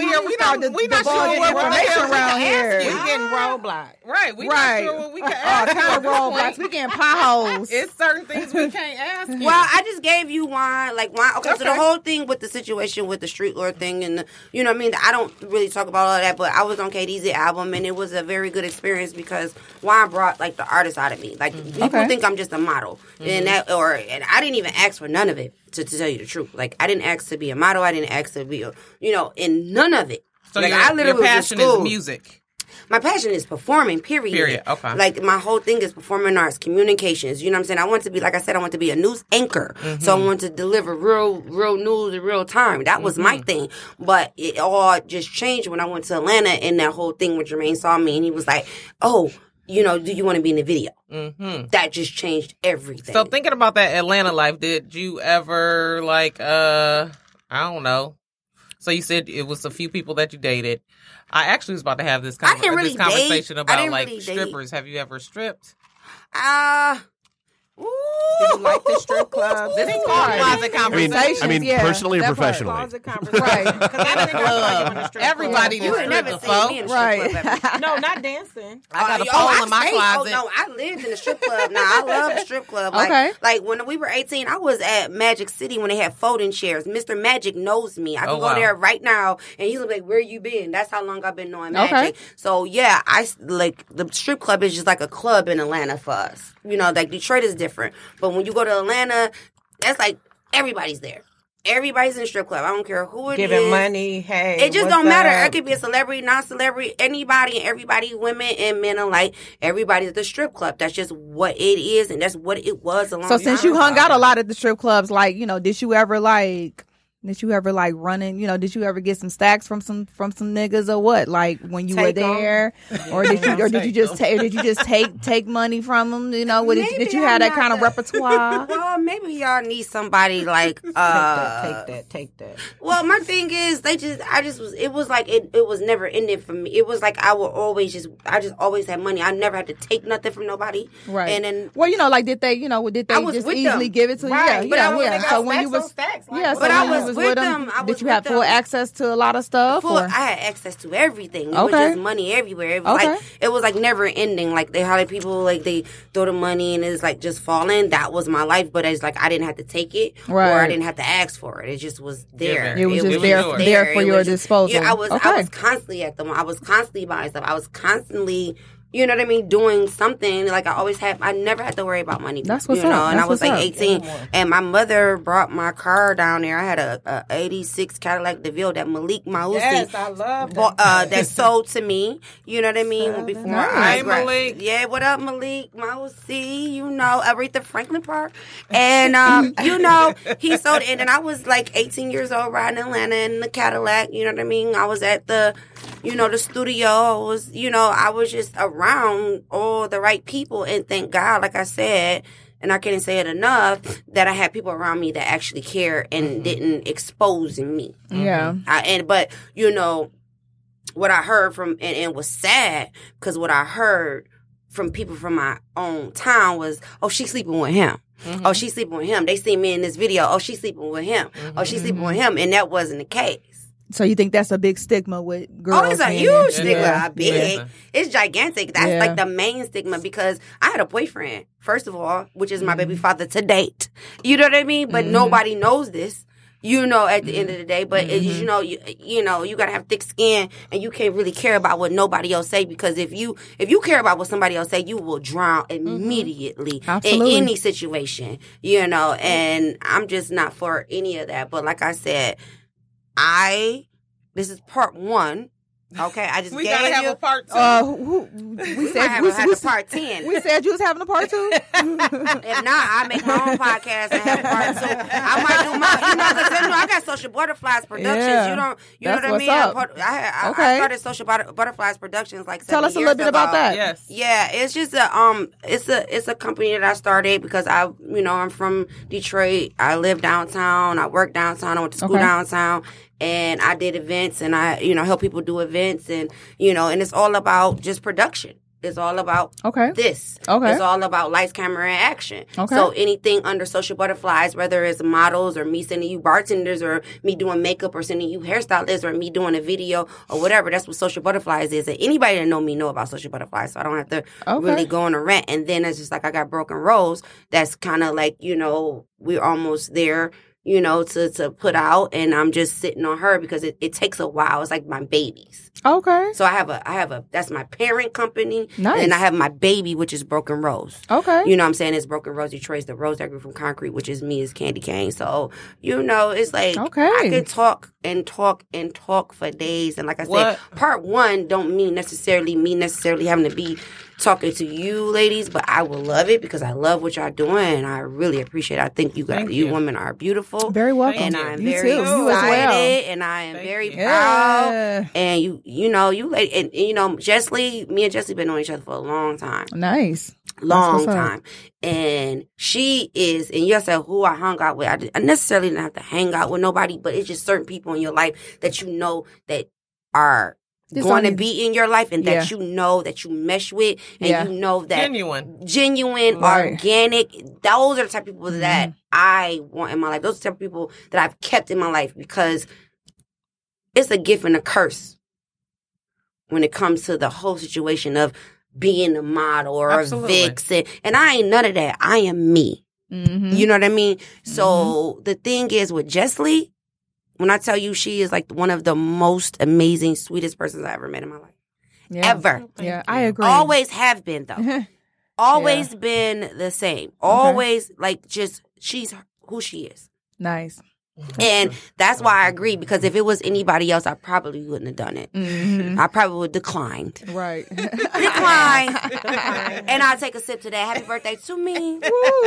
[SPEAKER 3] sure what
[SPEAKER 4] information around here.
[SPEAKER 6] We getting roadblock.
[SPEAKER 3] Right, we not sure what we can ask.
[SPEAKER 4] Kind of roadblocks. We getting potholes.
[SPEAKER 3] It's certain things we can't ask you.
[SPEAKER 5] Well, I just gave you wine. Okay, so the whole thing with the situation with the Street Lord thing and you know what I mean? I don't really talk about all that, but I was on KDZ album and it was a very good experience because wine brought like the artist out of me. Like people think I'm just a model. And I didn't even ask for none of it, to tell you the truth. Like, I didn't ask to be a model. I didn't ask to be, in none of it.
[SPEAKER 3] So like, your passion is music.
[SPEAKER 5] My passion is performing, period.
[SPEAKER 3] Okay.
[SPEAKER 5] Like, my whole thing is performing arts, communications. You know what I'm saying? I want to be, like I said, I want to be a news anchor. Mm-hmm. So I want to deliver real news in real time. That was my thing. But it all just changed when I went to Atlanta and that whole thing when Jermaine saw me and he was like, oh, do you want to be in the video? Mm-hmm. That just changed everything.
[SPEAKER 3] So thinking about that Atlanta life, did you ever I don't know. So you said it was a few people that you dated. I actually was about to have this conversation about strippers. Have you ever stripped?
[SPEAKER 6] Ooh. Did you like the strip club?
[SPEAKER 3] This is called closet conversations.
[SPEAKER 7] I mean, personally or professionally?
[SPEAKER 6] Closet conversations.
[SPEAKER 3] Right. Everybody
[SPEAKER 5] you would never see me in a strip club.
[SPEAKER 6] No, not dancing.
[SPEAKER 3] I got a pole in my closet.
[SPEAKER 5] Oh, no, I lived in a strip club. Now, I love the strip club. Like when we were 18, I was at Magic City when they had folding chairs. Mr. Magic knows me. I can go there right now, and he's like, where you been? That's how long I've been knowing Magic. Okay. So, yeah, the strip club is just like a club in Atlanta for us. Like Detroit is different. But when you go to Atlanta, that's like everybody's there. everybody's in a strip club. I don't care who it is.
[SPEAKER 6] Giving money, hey.
[SPEAKER 5] It just don't matter. It could be a celebrity, non-celebrity, anybody and everybody, women and men alike. Everybody's at the strip club. That's just what it is, and that's what it was a long time ago.
[SPEAKER 4] So since you hung out a lot at the strip clubs, like, you know, did you ever running, you know, did you ever get some stacks from some niggas or what? Like when you were there, or did you just take money from them? You know, did you have that kind of repertoire?
[SPEAKER 5] Well, maybe y'all need somebody like
[SPEAKER 6] take that.
[SPEAKER 5] Well, my thing is, it was never ending for me. It was like I just always had money. I never had to take nothing from nobody.
[SPEAKER 4] Right.
[SPEAKER 5] And then,
[SPEAKER 4] well, you know, like did they just easily give it to you?
[SPEAKER 5] Right.
[SPEAKER 4] Yeah.
[SPEAKER 5] So
[SPEAKER 4] when you was
[SPEAKER 6] stacks, like,
[SPEAKER 4] yeah,
[SPEAKER 5] but
[SPEAKER 4] so
[SPEAKER 5] I
[SPEAKER 4] when you
[SPEAKER 5] was with them.
[SPEAKER 4] Did you have full access to a lot of stuff?
[SPEAKER 5] I had access to everything. It was
[SPEAKER 4] Okay.
[SPEAKER 5] just money everywhere. It was like never ending. Like they had people like they throw the money and it's like just falling. That was my life, but it's like I didn't have to take it or I didn't have to ask for it. It just was there.
[SPEAKER 4] It was just there for your disposal.
[SPEAKER 5] Yeah, I was constantly at them. I was constantly buying stuff. I was constantly, you know what I mean, doing something. Like I never had to worry about money.
[SPEAKER 4] That's what's
[SPEAKER 5] you know,
[SPEAKER 4] up.
[SPEAKER 5] and
[SPEAKER 4] That's
[SPEAKER 5] I was like
[SPEAKER 4] what's
[SPEAKER 5] 18, and my mother brought my car down there. I had a 86 Cadillac DeVille that Malik Mausi
[SPEAKER 6] I love that.
[SPEAKER 5] that sold to me. You know what I mean? Before
[SPEAKER 3] Malik.
[SPEAKER 5] Yeah, what up, Malik Mausi? You know, Aretha Franklin Park, and you know, he sold it. And I was like 18 years old riding in Atlanta in the Cadillac. You know what I mean? I was at the studio. I was just around all the right people, and thank God, like I said, and I can't say it enough, that I had people around me that actually care and didn't expose me.
[SPEAKER 4] Yeah.
[SPEAKER 5] But you know, what I heard from, and was sad, because what I heard from people from my own town was, oh, she's sleeping with him. Mm-hmm. Oh, she's sleeping with him. They see me in this video. Oh, she's sleeping with him. Mm-hmm. Oh, she's sleeping with him. And that wasn't the case.
[SPEAKER 4] So you think that's a big stigma with girls?
[SPEAKER 5] Oh, it's a huge stigma.
[SPEAKER 4] Yeah.
[SPEAKER 5] Big.
[SPEAKER 3] Yeah.
[SPEAKER 5] It's gigantic. That's like the main stigma, because I had a boyfriend, first of all, which is my baby father to date. You know what I mean? But nobody knows this. You know, at the end of the day, but you gotta have thick skin, and you can't really care about what nobody else say, because if you care about what somebody else say, you will drown immediately in any situation. You know, and I'm just not for any of that. But like I said, this is part 1. Okay, I just
[SPEAKER 3] we
[SPEAKER 5] gave
[SPEAKER 3] gotta have
[SPEAKER 5] you
[SPEAKER 3] a part 2.
[SPEAKER 5] we have a part 10.
[SPEAKER 4] We said you was having a part 2.
[SPEAKER 5] If not, I make my own podcast and have a part 2. I might do because I got Social Butterflies Productions.
[SPEAKER 4] Yeah.
[SPEAKER 5] You know what I mean? I started Social Butterflies Productions like 7 years ago.
[SPEAKER 4] Tell us a little bit about that.
[SPEAKER 3] Yes.
[SPEAKER 5] Yeah, it's just it's a company that I started because I'm from Detroit. I live downtown. I work downtown. I went to school downtown. And I did events, and I, help people do events, and, and it's all about just production. It's all about this. Okay. It's all about lights, camera, and action. Okay. So anything under Social Butterflies, whether it's models or me sending you bartenders or me doing makeup or sending you hairstylists or me doing a video or whatever, that's what Social Butterflies is. And anybody that know me know about Social Butterflies, so I don't have to really go on a rant. And then it's just like I got Broken Rose. That's kind of like, we're almost there. To put out, and I'm just sitting on her because it takes a while. It's like my babies. Okay. So I have a that's my parent company. Nice. And I have my baby, which is Broken Rose. Okay. You know what I'm saying? It's Broken Rose Detroit, the rose that grew from concrete, which is me, is Candy Cane. So, it's like I could talk and talk and talk for days. And like I said, part 1 don't mean necessarily having to be talking to you ladies, but I will love it because I love what y'all doing, and I really apprate it. I think you women are beautiful.
[SPEAKER 4] Very welcome.
[SPEAKER 5] And I'm very excited, and I am very proud. And Jessie, me and Jessie been knowing each other for a long time.
[SPEAKER 4] Nice.
[SPEAKER 5] Long time. And she is, and you said who I hung out with. I necessarily didn't have to hang out with nobody, but it's just certain people in your life that that are going to be in your life, and that that you mesh with, and that genuine, organic. Those are the type of people that I want in my life. Those are the type of people that I've kept in my life, because it's a gift and a curse when it comes to the whole situation of being a model or a vixen. And I ain't none of that. I am me. Mm-hmm. You know what I mean? So the thing is with Jessie, when I tell you she is like one of the most amazing, sweetest persons I ever met in my life. Yeah. Ever.
[SPEAKER 4] Yeah, I agree.
[SPEAKER 5] Always have been, though. Always been the same. Always, like, just, she's who she is.
[SPEAKER 4] Nice.
[SPEAKER 5] And that's why I agree, because if it was anybody else, I probably wouldn't have done it.
[SPEAKER 4] Mm-hmm.
[SPEAKER 5] I probably would have declined.
[SPEAKER 4] Right.
[SPEAKER 5] Decline. And I'll take a sip today. Happy birthday to me.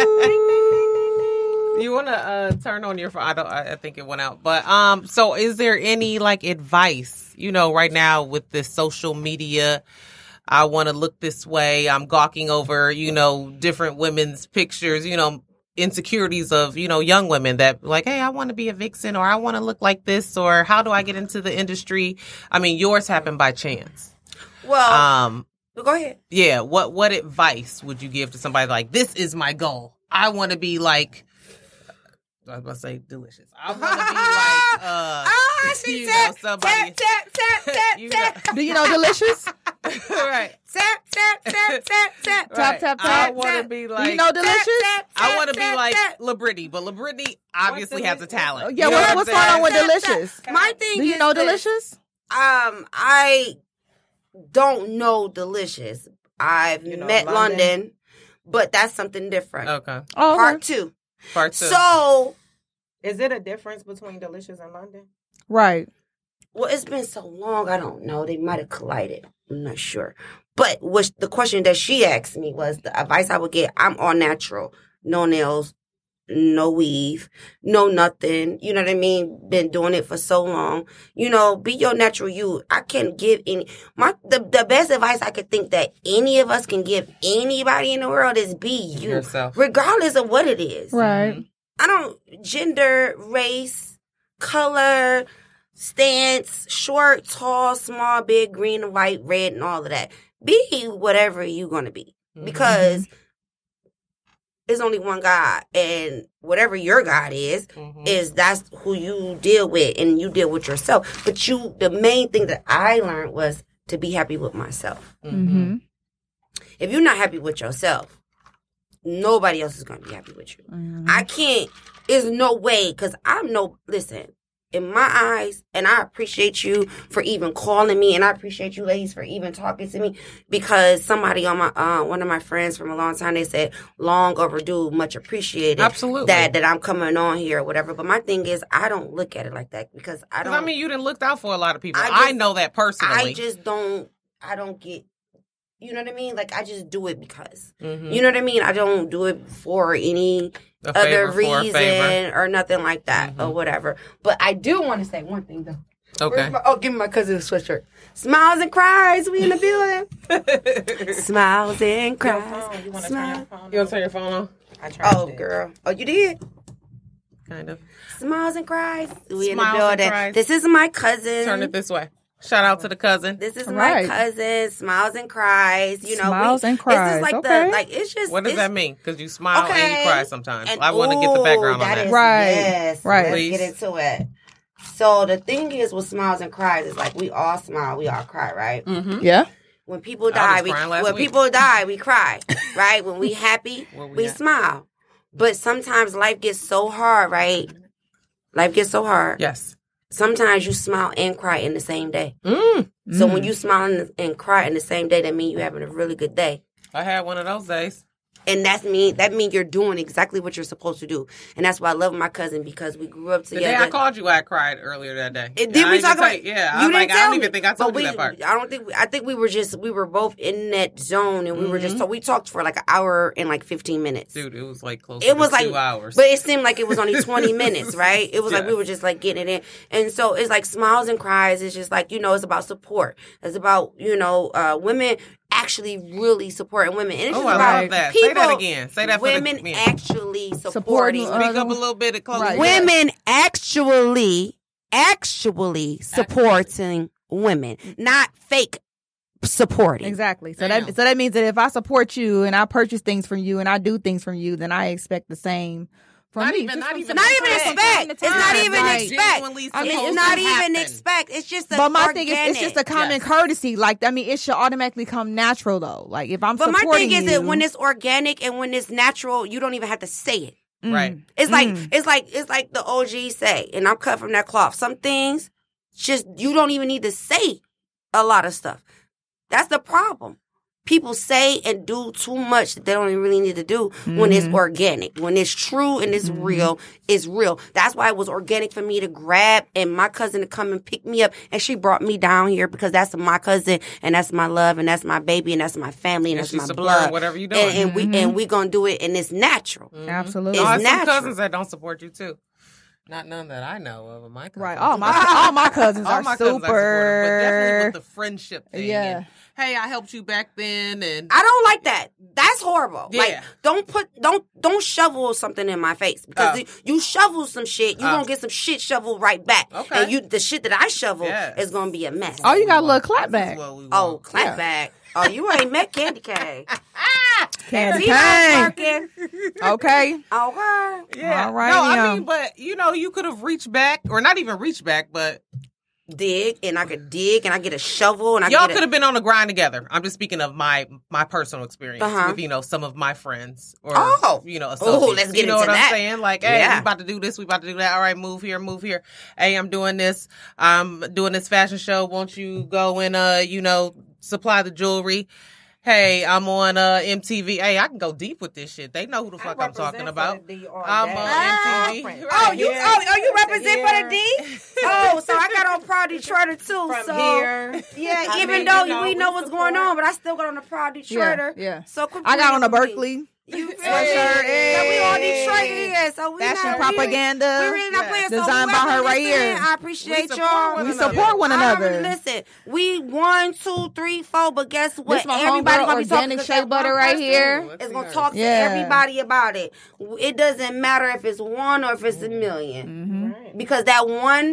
[SPEAKER 3] You want to turn on your phone? I think it went out. But so is there any like advice, right now with this social media? I want to look this way. I'm gawking over, different women's pictures, insecurities of, young women that like, hey, I want to be a vixen, or I want to look like this, or how do I get into the industry? I mean, yours happened by chance.
[SPEAKER 5] Well, go ahead.
[SPEAKER 3] Yeah. What advice would you give to somebody like, this is my goal? I want to be like, I was about to say delicious. I want to be like, somebody.
[SPEAKER 5] Tap.
[SPEAKER 4] Do you know delicious?
[SPEAKER 3] Right.
[SPEAKER 5] Tap.
[SPEAKER 4] Tap.
[SPEAKER 3] I want to be like.
[SPEAKER 4] Do you know delicious?
[SPEAKER 3] I want to be like LaBrittany, but LaBrittany obviously has a talent.
[SPEAKER 4] Yeah,
[SPEAKER 3] You know what
[SPEAKER 4] what's
[SPEAKER 3] I'm
[SPEAKER 4] going on
[SPEAKER 3] saying?
[SPEAKER 4] with delicious?
[SPEAKER 5] My thing
[SPEAKER 4] Do you
[SPEAKER 5] is
[SPEAKER 4] know
[SPEAKER 5] this.
[SPEAKER 4] delicious?
[SPEAKER 5] I don't know delicious. I've met London, but that's something different.
[SPEAKER 3] Okay.
[SPEAKER 4] Oh, okay.
[SPEAKER 5] Part two. So,
[SPEAKER 6] is it a difference between delicious and London?
[SPEAKER 4] Right.
[SPEAKER 5] well, it's been so long, I don't know. They might have collided. I'm not sure. But the question that she asked me was the advice I would get. I'm all natural. No nails, no weave, no nothing. You know what I mean? Been doing it for so long. Be your natural you. I can't give the best advice I could think that any of us can give anybody in the world is be you.
[SPEAKER 3] Yourself.
[SPEAKER 5] Regardless of what it is.
[SPEAKER 4] Right.
[SPEAKER 5] Gender, race, color, stance, short, tall, small, big, green, white, red, and all of that. Be whatever you're going to be. Because there's only one God, and whatever your God is that's who you deal with, and you deal with yourself. But the main thing that I learned was to be happy with myself.
[SPEAKER 4] Mm-hmm.
[SPEAKER 5] If you're not happy with yourself, nobody else is going to be happy with you. I can't, there's no way, because listen, in my eyes, and I appreciate you for even calling me, and I appreciate you ladies for even talking to me, because somebody on my one of my friends from a long time, they said long overdue, much appreciated.
[SPEAKER 3] Absolutely.
[SPEAKER 5] That I'm coming on here or whatever. But my thing is, I don't look at it like that, because I don't.
[SPEAKER 3] I mean, you done looked out for a lot of people. I know that personally.
[SPEAKER 5] I don't get. You know what I mean? Like, I just do it because. You know what I mean? I don't do it for any other reason or nothing like that or whatever. But I do want to say one thing, though.
[SPEAKER 3] Okay.
[SPEAKER 5] Give me my cousin's sweatshirt. Smiles and cries. We in the building. Smiles and cries.
[SPEAKER 6] You want to turn your phone
[SPEAKER 3] You want to turn your phone on?
[SPEAKER 6] I tried it.
[SPEAKER 5] Girl. Oh, you did?
[SPEAKER 3] Kind of.
[SPEAKER 5] Smiles and cries. We in the
[SPEAKER 3] Smiles and
[SPEAKER 5] building.
[SPEAKER 3] cries.
[SPEAKER 5] This is my cousin.
[SPEAKER 3] Turn it this way. Shout out to the cousin.
[SPEAKER 5] This is my cousin. Smiles and cries.
[SPEAKER 4] Smiles and cries.
[SPEAKER 5] It's just like
[SPEAKER 4] okay.
[SPEAKER 5] it's just.
[SPEAKER 3] What does that mean? Because you smile and
[SPEAKER 5] Okay.
[SPEAKER 3] you cry sometimes.
[SPEAKER 5] And,
[SPEAKER 3] I want to get the background on that.
[SPEAKER 4] Right.
[SPEAKER 5] Yes.
[SPEAKER 4] Right.
[SPEAKER 5] Let's
[SPEAKER 3] Please.
[SPEAKER 5] get into it. So the thing is with smiles and cries is like we all smile, we all cry, right?
[SPEAKER 3] Mm-hmm.
[SPEAKER 4] Yeah.
[SPEAKER 5] When people die, we cry, right? When we happy, we smile. But sometimes life gets so hard, right? Life gets so hard.
[SPEAKER 3] Yes.
[SPEAKER 5] Sometimes you smile and cry in the same day.
[SPEAKER 3] Mm.
[SPEAKER 5] So when you smile and cry in the same day, that means you're having a really good day.
[SPEAKER 3] I had one of those days.
[SPEAKER 5] And that means you're doing exactly what you're supposed to do. And that's why I love my cousin, because we grew up
[SPEAKER 3] The
[SPEAKER 5] together.
[SPEAKER 3] day I called you, I cried earlier that day.
[SPEAKER 5] Did we talk about?
[SPEAKER 3] Yeah.
[SPEAKER 5] You
[SPEAKER 3] I'm
[SPEAKER 5] didn't
[SPEAKER 3] like, I
[SPEAKER 5] tell
[SPEAKER 3] don't even
[SPEAKER 5] me.
[SPEAKER 3] think I told
[SPEAKER 5] But
[SPEAKER 3] you that part.
[SPEAKER 5] I think we were both in that zone, and we were just, so we talked for like an hour and like 15 minutes.
[SPEAKER 3] Dude, it was like close
[SPEAKER 5] It
[SPEAKER 3] to
[SPEAKER 5] was like
[SPEAKER 3] 2 hours.
[SPEAKER 5] But it seemed like it was only 20 minutes, right? It was like we were just like getting it in. And so it's like smiles and cries. It's just like, it's about support. It's about, women actually really supporting women. And it's just
[SPEAKER 3] I
[SPEAKER 5] about
[SPEAKER 3] love that.
[SPEAKER 5] people,
[SPEAKER 3] Say that again. Say that for
[SPEAKER 5] women
[SPEAKER 3] the men.
[SPEAKER 5] actually supporting.
[SPEAKER 3] Speak up a little bit closer.
[SPEAKER 4] Right.
[SPEAKER 5] Women actually supporting women, not fake supporting.
[SPEAKER 4] Exactly. So
[SPEAKER 3] Damn.
[SPEAKER 4] that means that if I support you and I purchase things from you and I do things from you, then I expect the same from
[SPEAKER 3] Not
[SPEAKER 4] me.
[SPEAKER 3] even
[SPEAKER 5] Not even
[SPEAKER 3] expect.
[SPEAKER 5] expect. It's not even
[SPEAKER 4] Right.
[SPEAKER 5] expect.
[SPEAKER 3] Genuinely
[SPEAKER 5] I mean,
[SPEAKER 3] supposed
[SPEAKER 5] it's not
[SPEAKER 3] to
[SPEAKER 5] even
[SPEAKER 3] happen.
[SPEAKER 5] expect. It's just
[SPEAKER 4] But my
[SPEAKER 5] organic.
[SPEAKER 4] thing is, it's just a common courtesy. Like, I mean, it should automatically come natural, though. Like, if I'm
[SPEAKER 5] But my
[SPEAKER 4] supporting
[SPEAKER 5] thing is
[SPEAKER 4] you,
[SPEAKER 5] that when it's organic and when it's natural, you don't even have to say it.
[SPEAKER 3] Right.
[SPEAKER 5] It's like the OG say, and I'm cut from that cloth. Some things just you don't even need to say a lot of stuff. That's the problem. people say and do too much that they don't even really need to do when it's organic, when it's true and it's real. It's real. That's why it was organic for me to grab and my cousin to come and pick me up, and she brought me down here because that's my cousin and that's my love and that's my baby and that's my family and that's my blood.
[SPEAKER 3] Whatever you doing,
[SPEAKER 5] and we gonna do it, and it's natural.
[SPEAKER 4] Absolutely,
[SPEAKER 5] it's
[SPEAKER 3] I have
[SPEAKER 5] natural.
[SPEAKER 3] some cousins that don't support you too. Not none that I know of. My cousins.
[SPEAKER 4] right. All my cousins
[SPEAKER 3] All
[SPEAKER 4] are
[SPEAKER 3] my cousins
[SPEAKER 4] super.
[SPEAKER 3] are supportive, but definitely with the friendship thing.
[SPEAKER 4] Yeah.
[SPEAKER 3] And, hey, I helped you back then, and
[SPEAKER 5] I don't like that. That's horrible.
[SPEAKER 3] Yeah.
[SPEAKER 5] Like, don't shovel something in my face because you shovel some shit, you gonna get some shit shoveled right back.
[SPEAKER 3] Okay.
[SPEAKER 5] And the shit that I shovel is gonna be a mess.
[SPEAKER 4] Oh, you got a little clap
[SPEAKER 3] This is
[SPEAKER 4] back.
[SPEAKER 3] what we want.
[SPEAKER 5] Oh, clap back. Oh, you ain't met Candy Cane.
[SPEAKER 4] Candy
[SPEAKER 5] T-Bone
[SPEAKER 4] cane.
[SPEAKER 5] working.
[SPEAKER 4] Okay.
[SPEAKER 5] Okay.
[SPEAKER 3] Yeah.
[SPEAKER 4] All right,
[SPEAKER 3] No, I
[SPEAKER 4] yeah.
[SPEAKER 3] mean, but you could have reached back, or not even reached back, but
[SPEAKER 5] Dig, and I could dig, and I get a shovel, and I
[SPEAKER 3] y'all
[SPEAKER 5] get
[SPEAKER 3] could have been on the grind together. I'm just speaking of my personal experience with some of my friends or associates.
[SPEAKER 5] let's get
[SPEAKER 3] you know
[SPEAKER 5] into
[SPEAKER 3] what
[SPEAKER 5] that.
[SPEAKER 3] I'm saying? Like, hey, we about to do this, we about to do that. All right, move here, move here. Hey, I'm doing this. I'm doing this fashion show. Won't you go and supply the jewelry? Hey, I'm on MTV. Hey, I can go deep with this shit. They know who the fuck I'm talking about. I'm on MTV.
[SPEAKER 5] Oh, you represent for the D? Oh, so I got on Proud Detroiter too.
[SPEAKER 6] From
[SPEAKER 5] so
[SPEAKER 6] here.
[SPEAKER 5] yeah,
[SPEAKER 6] I
[SPEAKER 5] even
[SPEAKER 6] mean,
[SPEAKER 5] though we know
[SPEAKER 6] we
[SPEAKER 5] what's going on, but I still got on the Proud Detroiter.
[SPEAKER 4] Yeah.
[SPEAKER 5] So
[SPEAKER 4] I got on a Berkeley.
[SPEAKER 5] You feel me?
[SPEAKER 4] Sweatshirt.
[SPEAKER 5] So we all Detroit here. So we
[SPEAKER 4] Fashion
[SPEAKER 5] not
[SPEAKER 4] propaganda.
[SPEAKER 5] We really not playing.
[SPEAKER 4] Designed
[SPEAKER 5] so
[SPEAKER 4] by her
[SPEAKER 5] whoever
[SPEAKER 4] right
[SPEAKER 5] listen,
[SPEAKER 4] here.
[SPEAKER 5] I appreciate
[SPEAKER 3] We
[SPEAKER 5] y'all.
[SPEAKER 4] We support one another.
[SPEAKER 5] Listen, we 1, 2, 3, 4, but guess what?
[SPEAKER 4] This my
[SPEAKER 5] Everybody
[SPEAKER 4] homegirl
[SPEAKER 5] gonna be talking
[SPEAKER 4] organic
[SPEAKER 5] to
[SPEAKER 4] shea
[SPEAKER 5] that
[SPEAKER 4] butter
[SPEAKER 5] one
[SPEAKER 4] right
[SPEAKER 5] person
[SPEAKER 4] here.
[SPEAKER 5] is gonna talk to
[SPEAKER 4] Yeah.
[SPEAKER 5] everybody about it. It doesn't matter if it's 1 or if it's a million, because that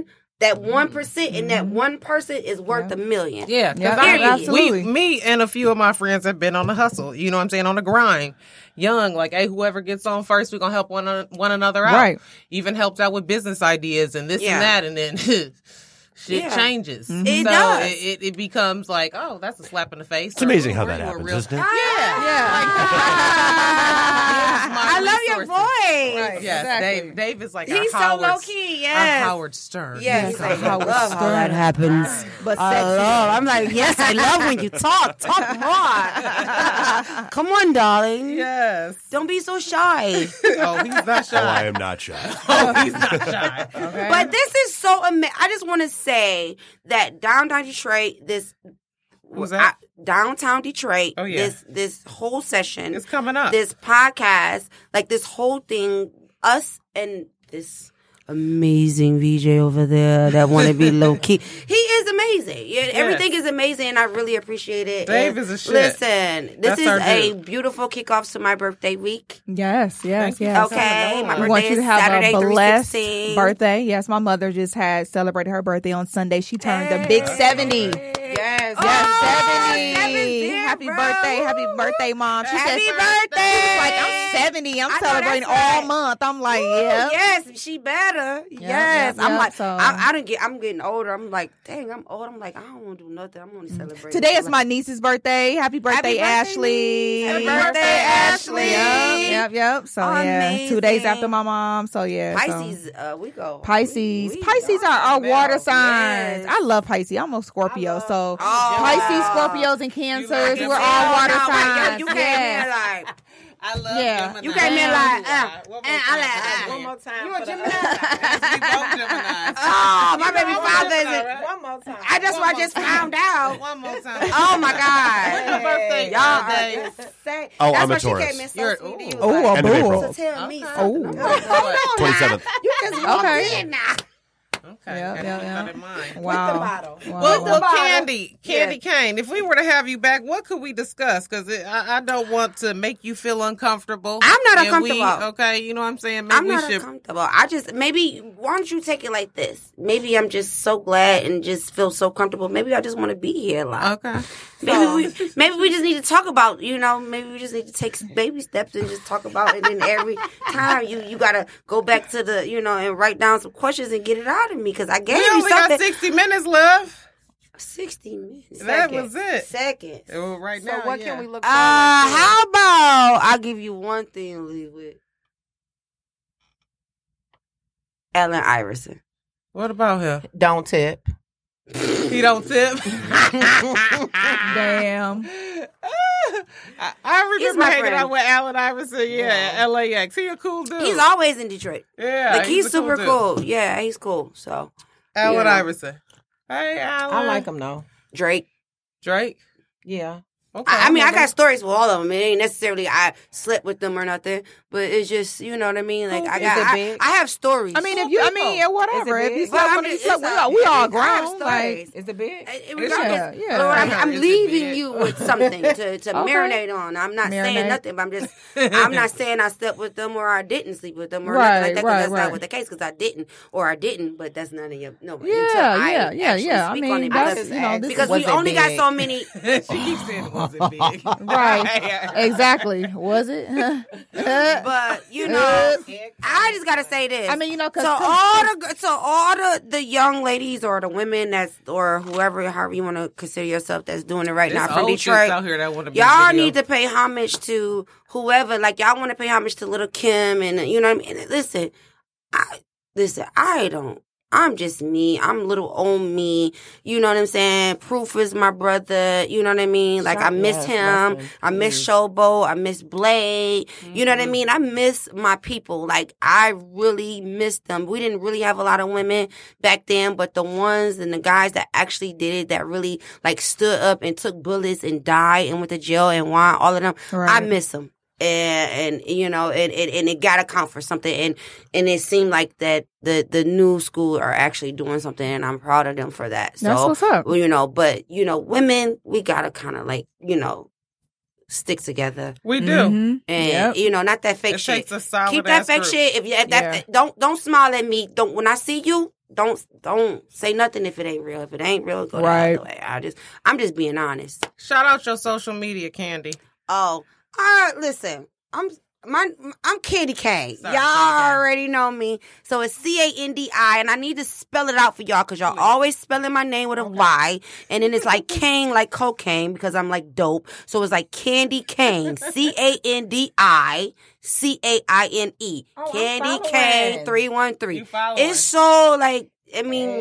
[SPEAKER 5] 1% and that one person is worth a million.
[SPEAKER 3] Yeah, because
[SPEAKER 4] Yeah, absolutely.
[SPEAKER 3] me and a few of my friends have been on the hustle. You know what I'm saying? On the grind. Young, like, hey, whoever gets on first, we're going to help one another out.
[SPEAKER 4] Right.
[SPEAKER 3] Even helped out with business ideas and this and that. And then shit changes.
[SPEAKER 5] It
[SPEAKER 3] so
[SPEAKER 5] does.
[SPEAKER 3] It becomes like, oh, that's a slap in the face.
[SPEAKER 7] It's amazing how that happens, isn't it?
[SPEAKER 5] I love your voice.
[SPEAKER 4] Right.
[SPEAKER 3] Yes,
[SPEAKER 4] Exactly.
[SPEAKER 3] Dave is like
[SPEAKER 5] He's
[SPEAKER 3] a
[SPEAKER 5] so low key. Yes.
[SPEAKER 3] Howard Stern.
[SPEAKER 5] Yeah, he's like, I
[SPEAKER 4] Howard
[SPEAKER 5] love how that
[SPEAKER 4] Stern.
[SPEAKER 5] happens.
[SPEAKER 4] But
[SPEAKER 5] I
[SPEAKER 4] sexy.
[SPEAKER 5] love. I'm like, yes, I love when you talk. Talk more. Come on, darling.
[SPEAKER 3] Yes.
[SPEAKER 5] Don't be so shy.
[SPEAKER 3] Oh, he's not shy.
[SPEAKER 7] Oh, I am not shy.
[SPEAKER 3] Oh, he's not shy.
[SPEAKER 4] Okay.
[SPEAKER 5] But this is so amazing. I just want to say that downtown Detroit,
[SPEAKER 3] Who's that?
[SPEAKER 5] Downtown Detroit,
[SPEAKER 3] Oh, yeah.
[SPEAKER 5] this whole session,
[SPEAKER 3] It's coming up.
[SPEAKER 5] this podcast, like this whole thing, us and this amazing VJ over there that want to be low key. He is amazing. Yeah, everything is amazing, and I really appreciate it.
[SPEAKER 3] Dave
[SPEAKER 5] And
[SPEAKER 3] is a shit.
[SPEAKER 5] Listen, this
[SPEAKER 3] That's
[SPEAKER 5] is
[SPEAKER 3] our
[SPEAKER 5] a
[SPEAKER 3] dude.
[SPEAKER 5] beautiful kickoff to my birthday week.
[SPEAKER 4] Yes.
[SPEAKER 3] Thank you.
[SPEAKER 5] Okay, my
[SPEAKER 4] We
[SPEAKER 5] birthday
[SPEAKER 4] want you
[SPEAKER 5] is
[SPEAKER 4] to have
[SPEAKER 5] Saturday,
[SPEAKER 4] a blessed
[SPEAKER 5] 3/16.
[SPEAKER 4] birthday. Yes, my mother just had celebrated her birthday on Sunday. She turned a big 70.
[SPEAKER 6] Yes.
[SPEAKER 4] Yes, 70.
[SPEAKER 5] 70,
[SPEAKER 4] Happy
[SPEAKER 5] bro.
[SPEAKER 4] birthday, Mom. She
[SPEAKER 5] Happy
[SPEAKER 4] said,
[SPEAKER 5] birthday.
[SPEAKER 4] She was like, I'm 70. I'm
[SPEAKER 5] I know
[SPEAKER 4] celebrating
[SPEAKER 5] that's right.
[SPEAKER 4] all month. I'm like,
[SPEAKER 5] Ooh,
[SPEAKER 4] yeah.
[SPEAKER 5] Yes, she better. Yes. I'm
[SPEAKER 4] yeah,
[SPEAKER 5] like,
[SPEAKER 4] so-
[SPEAKER 5] I'm getting older. I'm like, dang, I'm old. I'm like, I don't want to do nothing. I'm going to celebrate.
[SPEAKER 4] Today is my niece's birthday. Happy birthday,
[SPEAKER 5] birthday,
[SPEAKER 4] Ashley.
[SPEAKER 5] niece. Happy birthday, Ashley.
[SPEAKER 4] Yep. So, yeah, 2 days
[SPEAKER 5] Amazing.
[SPEAKER 4] after my mom. So, yeah. so-
[SPEAKER 5] Pisces, we go.
[SPEAKER 4] Pisces.
[SPEAKER 5] We
[SPEAKER 4] Pisces
[SPEAKER 5] go.
[SPEAKER 4] are our water
[SPEAKER 5] Yes.
[SPEAKER 4] signs. I love Pisces. I'm a Scorpio. So
[SPEAKER 5] Oh.
[SPEAKER 4] Pisces, Scorpios, and Cancers,
[SPEAKER 3] it?
[SPEAKER 4] we're
[SPEAKER 3] Oh,
[SPEAKER 4] all water
[SPEAKER 5] no, wait,
[SPEAKER 4] signs.
[SPEAKER 5] you came
[SPEAKER 4] Yes.
[SPEAKER 5] in like,
[SPEAKER 3] I love
[SPEAKER 4] Yeah.
[SPEAKER 3] Gemini.
[SPEAKER 5] you came in like,
[SPEAKER 3] One more
[SPEAKER 5] and
[SPEAKER 3] time.
[SPEAKER 5] I
[SPEAKER 6] One more time.
[SPEAKER 5] You a
[SPEAKER 6] for the-
[SPEAKER 5] Gemini?
[SPEAKER 3] We both Geminis.
[SPEAKER 5] Oh, my baby
[SPEAKER 3] know I'm
[SPEAKER 5] father
[SPEAKER 3] a
[SPEAKER 5] is.
[SPEAKER 3] Gemini, right?
[SPEAKER 6] One more time.
[SPEAKER 5] That's what I just found out.
[SPEAKER 3] One more time.
[SPEAKER 5] Oh my God.
[SPEAKER 3] What's your birthday,
[SPEAKER 5] Y'all
[SPEAKER 3] Dave?
[SPEAKER 5] are just say.
[SPEAKER 7] Oh,
[SPEAKER 5] That's
[SPEAKER 7] I'm a
[SPEAKER 5] why
[SPEAKER 7] Taurus.
[SPEAKER 5] she came in so
[SPEAKER 3] You're-
[SPEAKER 5] sweet.
[SPEAKER 3] ooh.
[SPEAKER 5] You was
[SPEAKER 4] Oh,
[SPEAKER 5] like,
[SPEAKER 4] a
[SPEAKER 7] End of April.
[SPEAKER 4] bull.
[SPEAKER 5] so tell me
[SPEAKER 3] Okay.
[SPEAKER 5] something. I'm like,
[SPEAKER 3] What?
[SPEAKER 5] hold on
[SPEAKER 7] 27th.
[SPEAKER 5] now. You just walked
[SPEAKER 4] Okay.
[SPEAKER 5] in now.
[SPEAKER 3] Okay.
[SPEAKER 4] Yeah,
[SPEAKER 3] gotta
[SPEAKER 4] yeah,
[SPEAKER 3] keep
[SPEAKER 4] yeah.
[SPEAKER 3] that in mind.
[SPEAKER 4] Wow.
[SPEAKER 6] the bottle.
[SPEAKER 4] Wow.
[SPEAKER 3] Well,
[SPEAKER 5] bottle.
[SPEAKER 3] Candy Kane, if we were to have you back, what could we discuss? Because I don't want to make you feel uncomfortable.
[SPEAKER 5] I'm not
[SPEAKER 3] And
[SPEAKER 5] uncomfortable.
[SPEAKER 3] Okay, you know what I'm saying? Maybe
[SPEAKER 5] I'm
[SPEAKER 3] we
[SPEAKER 5] not
[SPEAKER 3] should.
[SPEAKER 5] uncomfortable. I just, maybe, why don't you take it like this? Maybe I'm just so glad and just feel so comfortable. Maybe I just want to be here. Like,
[SPEAKER 3] Okay.
[SPEAKER 5] maybe we just need to talk about, maybe we just need to take baby steps and just talk about it. And then every time you got to go back to the, and write down some questions and get it out of me. Because I gave
[SPEAKER 3] We
[SPEAKER 5] you
[SPEAKER 3] only
[SPEAKER 5] something.
[SPEAKER 3] got 60 minutes left.
[SPEAKER 5] 60 minutes.
[SPEAKER 3] That was it.
[SPEAKER 5] Seconds.
[SPEAKER 3] Well, right
[SPEAKER 6] So
[SPEAKER 3] now,
[SPEAKER 6] what
[SPEAKER 3] yeah.
[SPEAKER 6] can we look forward to?
[SPEAKER 5] How about I'll give you one thing to leave with. Allen Iverson.
[SPEAKER 3] What about her?
[SPEAKER 6] Don't tip.
[SPEAKER 3] He don't tip.
[SPEAKER 4] Damn.
[SPEAKER 3] I
[SPEAKER 5] He's
[SPEAKER 3] remember
[SPEAKER 5] my
[SPEAKER 3] hanging
[SPEAKER 5] friend.
[SPEAKER 3] out with Allen Iverson. Yeah, LAX. He a cool dude.
[SPEAKER 5] He's always in Detroit.
[SPEAKER 3] Yeah,
[SPEAKER 5] Like he's
[SPEAKER 3] a cool
[SPEAKER 5] super
[SPEAKER 3] dude.
[SPEAKER 5] cool. Yeah, he's cool. So
[SPEAKER 3] Allen
[SPEAKER 5] Yeah.
[SPEAKER 3] Iverson. Hey, Allen.
[SPEAKER 6] I like him though.
[SPEAKER 5] Drake.
[SPEAKER 3] Drake.
[SPEAKER 6] Yeah.
[SPEAKER 3] Okay.
[SPEAKER 5] I mean, I got stories with all of them. It ain't necessarily I slept with them or nothing, but it's just, you know what I mean. Like I
[SPEAKER 6] Is
[SPEAKER 5] got,
[SPEAKER 6] it
[SPEAKER 5] I,
[SPEAKER 6] big?
[SPEAKER 5] I have stories.
[SPEAKER 4] I mean, if you, I mean, yeah, whatever.
[SPEAKER 6] Is it
[SPEAKER 4] If you
[SPEAKER 6] big?
[SPEAKER 4] slept
[SPEAKER 5] Well, I
[SPEAKER 4] with
[SPEAKER 5] mean,
[SPEAKER 4] you
[SPEAKER 5] it's
[SPEAKER 4] slept with,
[SPEAKER 5] a-
[SPEAKER 4] we all
[SPEAKER 5] I have
[SPEAKER 4] grown. Like,
[SPEAKER 5] stories.
[SPEAKER 6] Is it big?
[SPEAKER 5] Regardless,
[SPEAKER 4] Yeah.
[SPEAKER 5] Lord,
[SPEAKER 3] Is
[SPEAKER 5] I'm
[SPEAKER 3] it
[SPEAKER 5] leaving
[SPEAKER 3] big?
[SPEAKER 5] you with something to marinate on. I'm not saying
[SPEAKER 4] Marinate.
[SPEAKER 5] nothing, but I'm not saying I slept with them or I didn't sleep with them or
[SPEAKER 4] Right,
[SPEAKER 5] nothing like that. 'Cause
[SPEAKER 4] right,
[SPEAKER 5] that's
[SPEAKER 4] right.
[SPEAKER 5] not what the case. Because I didn't or I didn't, but that's none of your no.
[SPEAKER 4] yeah. I mean, that's, you know, this
[SPEAKER 5] because we
[SPEAKER 6] wasn't
[SPEAKER 5] only got
[SPEAKER 6] big.
[SPEAKER 5] so many.
[SPEAKER 3] She keeps saying it wasn't big.
[SPEAKER 4] Right. Exactly. Was it?
[SPEAKER 5] But you know, I just gotta say this.
[SPEAKER 4] I mean, you know,
[SPEAKER 5] to all the young ladies or the women or whoever, however you want to consider yourself, that's doing it right now from Detroit.
[SPEAKER 3] Out here that want to be
[SPEAKER 5] Y'all
[SPEAKER 3] video.
[SPEAKER 5] need to pay homage to whoever. Like y'all want to pay homage to Little Kim, and you know what I mean. And listen, I don't. I'm just me. I'm little old me. You know what I'm saying? Proof is my brother. You know what I mean? Like, I miss him. I miss Showboat. I miss Blade. You know what I mean? I miss my people. Like, I really miss them. We didn't really have a lot of women back then, but the ones and the guys that actually did it, that really, like, stood up and took bullets and died and went to jail and won, all of them,
[SPEAKER 4] Right.
[SPEAKER 5] I miss them. And you know, and it gotta count for something, and it seemed like that the new school are actually doing something, and I'm proud of them for that. So,
[SPEAKER 4] That's what's up.
[SPEAKER 5] well, you know, but you know, women, we gotta kind of like, you know, stick together,
[SPEAKER 3] We do.
[SPEAKER 4] Mhm.
[SPEAKER 5] and
[SPEAKER 4] Yep.
[SPEAKER 5] you know, not that fake
[SPEAKER 3] It
[SPEAKER 5] shit.
[SPEAKER 3] takes a solid
[SPEAKER 5] Keep that
[SPEAKER 3] ass
[SPEAKER 5] fake
[SPEAKER 3] group.
[SPEAKER 5] shit. If you that
[SPEAKER 4] Yeah.
[SPEAKER 5] don't smile at me. Don't when I see you. Don't say nothing if it ain't real. If it ain't real, go
[SPEAKER 4] Right.
[SPEAKER 5] the other way. I'm just being honest.
[SPEAKER 3] Shout out your social media, Candy.
[SPEAKER 5] Oh, listen, I'm Candy K.
[SPEAKER 3] Sorry,
[SPEAKER 5] Y'all
[SPEAKER 3] Candy K.
[SPEAKER 5] already know me. So it's Candi, and I need to spell it out for y'all because y'all always spelling my name with a Y, and then it's like Kane, like cocaine, because I'm like dope. So it's like Candy Kane, CandiCaine,
[SPEAKER 6] Oh, I'm
[SPEAKER 5] Candy
[SPEAKER 6] following.
[SPEAKER 5] Kane 313.
[SPEAKER 3] You following.
[SPEAKER 5] It's so like. I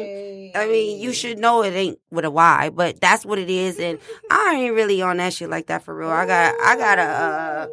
[SPEAKER 5] mean, you should know it ain't with a Y, but that's what it is, and I ain't really on that shit like that for real. I got a.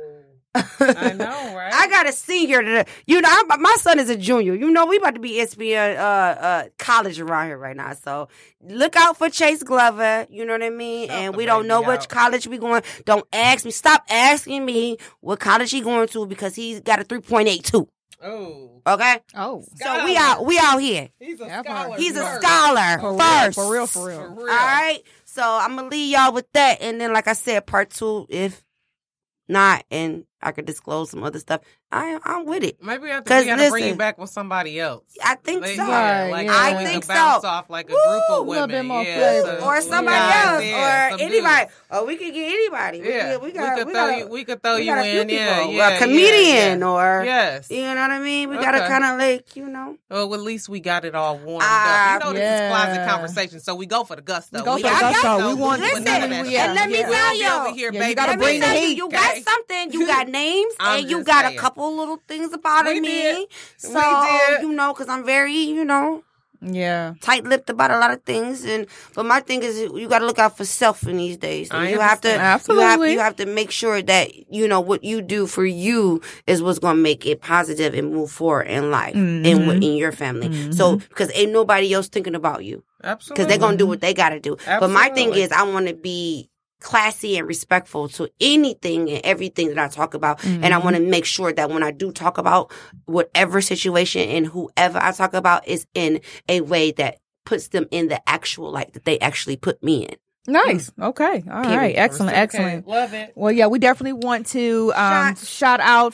[SPEAKER 3] I know, right?
[SPEAKER 5] I got a senior. You know, my son is a junior. You know, we about to be ESPN college around here right now. So look out for Chase Glover. You know what I mean?
[SPEAKER 3] Help
[SPEAKER 5] And
[SPEAKER 3] the
[SPEAKER 5] we don't know
[SPEAKER 3] baby
[SPEAKER 5] which
[SPEAKER 3] out.
[SPEAKER 5] college we going. Don't ask me. Stop asking me what college he going to because he's got a 3.82.
[SPEAKER 3] Oh,
[SPEAKER 5] Okay.
[SPEAKER 4] Oh.
[SPEAKER 5] So we out here.
[SPEAKER 3] he's a
[SPEAKER 4] Yeah,
[SPEAKER 3] scholar.
[SPEAKER 5] He's a
[SPEAKER 3] first.
[SPEAKER 5] scholar first.
[SPEAKER 4] For real.
[SPEAKER 3] For real.
[SPEAKER 5] All right. So I'm gonna leave y'all with that, and then like I said, part 2 if not, and I could disclose some other stuff. I'm with it.
[SPEAKER 3] Maybe we have to,
[SPEAKER 5] 'Cause
[SPEAKER 3] we gotta bring
[SPEAKER 5] listen,
[SPEAKER 3] you back with somebody else.
[SPEAKER 5] I think
[SPEAKER 3] Like,
[SPEAKER 5] so.
[SPEAKER 3] yeah,
[SPEAKER 4] Right,
[SPEAKER 3] like
[SPEAKER 4] yeah.
[SPEAKER 5] I
[SPEAKER 3] we
[SPEAKER 5] think
[SPEAKER 3] can bounce
[SPEAKER 5] so.
[SPEAKER 3] off like a group of
[SPEAKER 5] Woo,
[SPEAKER 4] a little
[SPEAKER 3] women,
[SPEAKER 4] bit more
[SPEAKER 3] yeah,
[SPEAKER 4] flavor.
[SPEAKER 3] so-
[SPEAKER 5] Or somebody
[SPEAKER 3] yeah,
[SPEAKER 5] else,
[SPEAKER 3] yeah,
[SPEAKER 5] or
[SPEAKER 3] some
[SPEAKER 5] anybody.
[SPEAKER 3] dudes.
[SPEAKER 5] Or we could get anybody.
[SPEAKER 3] Yeah,
[SPEAKER 5] we got
[SPEAKER 3] we could throw
[SPEAKER 5] we
[SPEAKER 3] you
[SPEAKER 5] got a few
[SPEAKER 3] in. Yeah,
[SPEAKER 5] people.
[SPEAKER 3] yeah,
[SPEAKER 5] a comedian
[SPEAKER 3] yeah.
[SPEAKER 5] or
[SPEAKER 3] Yes.
[SPEAKER 5] you know what I mean. We gotta
[SPEAKER 3] Okay.
[SPEAKER 5] kind of like you know.
[SPEAKER 3] Well, at least we got it all warmed
[SPEAKER 5] Ah,
[SPEAKER 3] up. You know, this
[SPEAKER 4] yeah.
[SPEAKER 3] is closet conversation, so we go for the gusto.
[SPEAKER 4] We go for
[SPEAKER 5] the gusto.
[SPEAKER 3] We want
[SPEAKER 5] Listen,
[SPEAKER 3] none of that
[SPEAKER 5] and
[SPEAKER 3] shit.
[SPEAKER 5] let me
[SPEAKER 3] We
[SPEAKER 5] tell
[SPEAKER 3] don't be
[SPEAKER 5] you.
[SPEAKER 3] over here,
[SPEAKER 4] Yeah, you
[SPEAKER 3] baby.
[SPEAKER 4] gotta
[SPEAKER 5] Let me
[SPEAKER 4] bring the
[SPEAKER 5] tell you,
[SPEAKER 4] heat,
[SPEAKER 5] you
[SPEAKER 3] okay?
[SPEAKER 5] got something. You got names,
[SPEAKER 3] I'm
[SPEAKER 5] and you
[SPEAKER 3] just
[SPEAKER 5] got
[SPEAKER 3] saying.
[SPEAKER 5] a couple little things about
[SPEAKER 3] We
[SPEAKER 5] me.
[SPEAKER 3] did.
[SPEAKER 5] So
[SPEAKER 3] We did.
[SPEAKER 5] you know, because I'm very you know.
[SPEAKER 4] Yeah.
[SPEAKER 5] Tight-lipped about a lot of things, but my thing is you got to look out for self in these days. And
[SPEAKER 3] I
[SPEAKER 5] you have to,
[SPEAKER 3] understand.
[SPEAKER 4] Absolutely.
[SPEAKER 5] you have to make sure that you know what you do for you is what's going to make it positive and move forward in life and in your family. So because ain't nobody else thinking about you
[SPEAKER 3] Absolutely.
[SPEAKER 5] because they're going to do what they got to do. But my thing
[SPEAKER 3] Absolutely.
[SPEAKER 5] is I want to be classy and respectful to anything and everything that I talk about. And I want to make sure that when I do talk about whatever situation and whoever I talk about is in a way that puts them in the actual light that they actually put me in.
[SPEAKER 4] Nice. Okay. All right. Excellent. Excellent.
[SPEAKER 3] Love it.
[SPEAKER 4] Well, yeah, we definitely want to shout out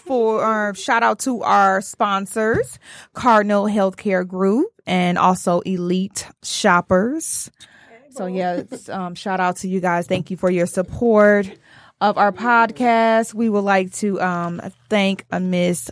[SPEAKER 4] to our sponsors, Cardinal Healthcare Group, and also Elite Shoppers. So yeah, shout out to you guys. Thank you for your support of our podcast. We would like to thank Miss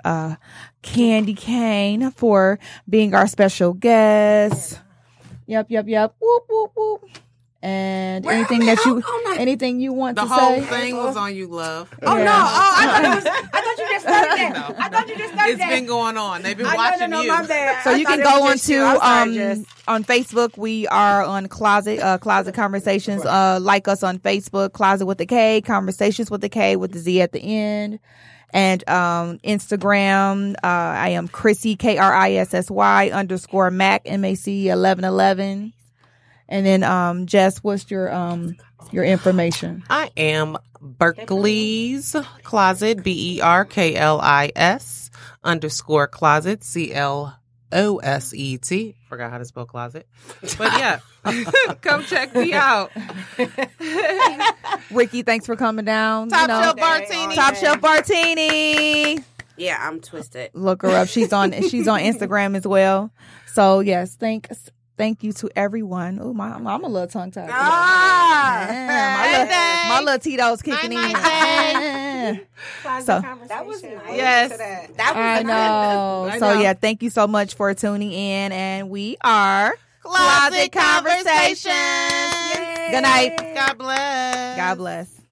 [SPEAKER 4] Candy Kane for being our special guest. Yep. Whoop, whoop, whoop. And
[SPEAKER 5] Where
[SPEAKER 4] anything
[SPEAKER 5] am I?
[SPEAKER 4] that you,
[SPEAKER 5] I'm not-
[SPEAKER 4] anything you want
[SPEAKER 3] The
[SPEAKER 4] to
[SPEAKER 3] whole
[SPEAKER 4] say?
[SPEAKER 3] thing was on you, love.
[SPEAKER 5] Oh
[SPEAKER 4] Yeah.
[SPEAKER 5] no! I thought you just started that.
[SPEAKER 3] No.
[SPEAKER 5] I thought you just started
[SPEAKER 3] It's
[SPEAKER 5] that.
[SPEAKER 3] been going on. They've been
[SPEAKER 5] No,
[SPEAKER 3] watching
[SPEAKER 5] no,
[SPEAKER 3] you.
[SPEAKER 5] my bad.
[SPEAKER 4] So
[SPEAKER 5] I
[SPEAKER 4] you
[SPEAKER 5] thought
[SPEAKER 4] can
[SPEAKER 5] it
[SPEAKER 4] go
[SPEAKER 5] was
[SPEAKER 4] on
[SPEAKER 5] just you. I'm sorry,
[SPEAKER 4] to
[SPEAKER 5] Jess.
[SPEAKER 4] on Facebook. We are on Closet Conversations. Like us on Facebook, Closet with the K, Conversations with the K with the Z at the end. And Instagram, I am Chrissy KRISSY _Mac MAC 1111. And then Jess, what's your information?
[SPEAKER 3] I am Berkeley's Closet, BERKLIS _closet, CLOSET. Forgot how to spell closet. But yeah, come check me out.
[SPEAKER 4] Ricky, thanks for coming down.
[SPEAKER 3] Top Shelf Martini.
[SPEAKER 4] Top Shelf Martini.
[SPEAKER 5] Yeah, I'm twisted.
[SPEAKER 4] Look her up. She's on Instagram as well. So yes, thank you to everyone. Oh, I'm a little tongue tied. My little Tito's kicking in. So
[SPEAKER 6] That was nice.
[SPEAKER 3] Yes.
[SPEAKER 5] That was
[SPEAKER 4] I know.
[SPEAKER 3] I
[SPEAKER 4] So
[SPEAKER 3] know.
[SPEAKER 4] yeah, thank you so much for tuning in, and we are
[SPEAKER 3] Closet Conversations.
[SPEAKER 4] Good night.
[SPEAKER 3] God bless.
[SPEAKER 4] God bless.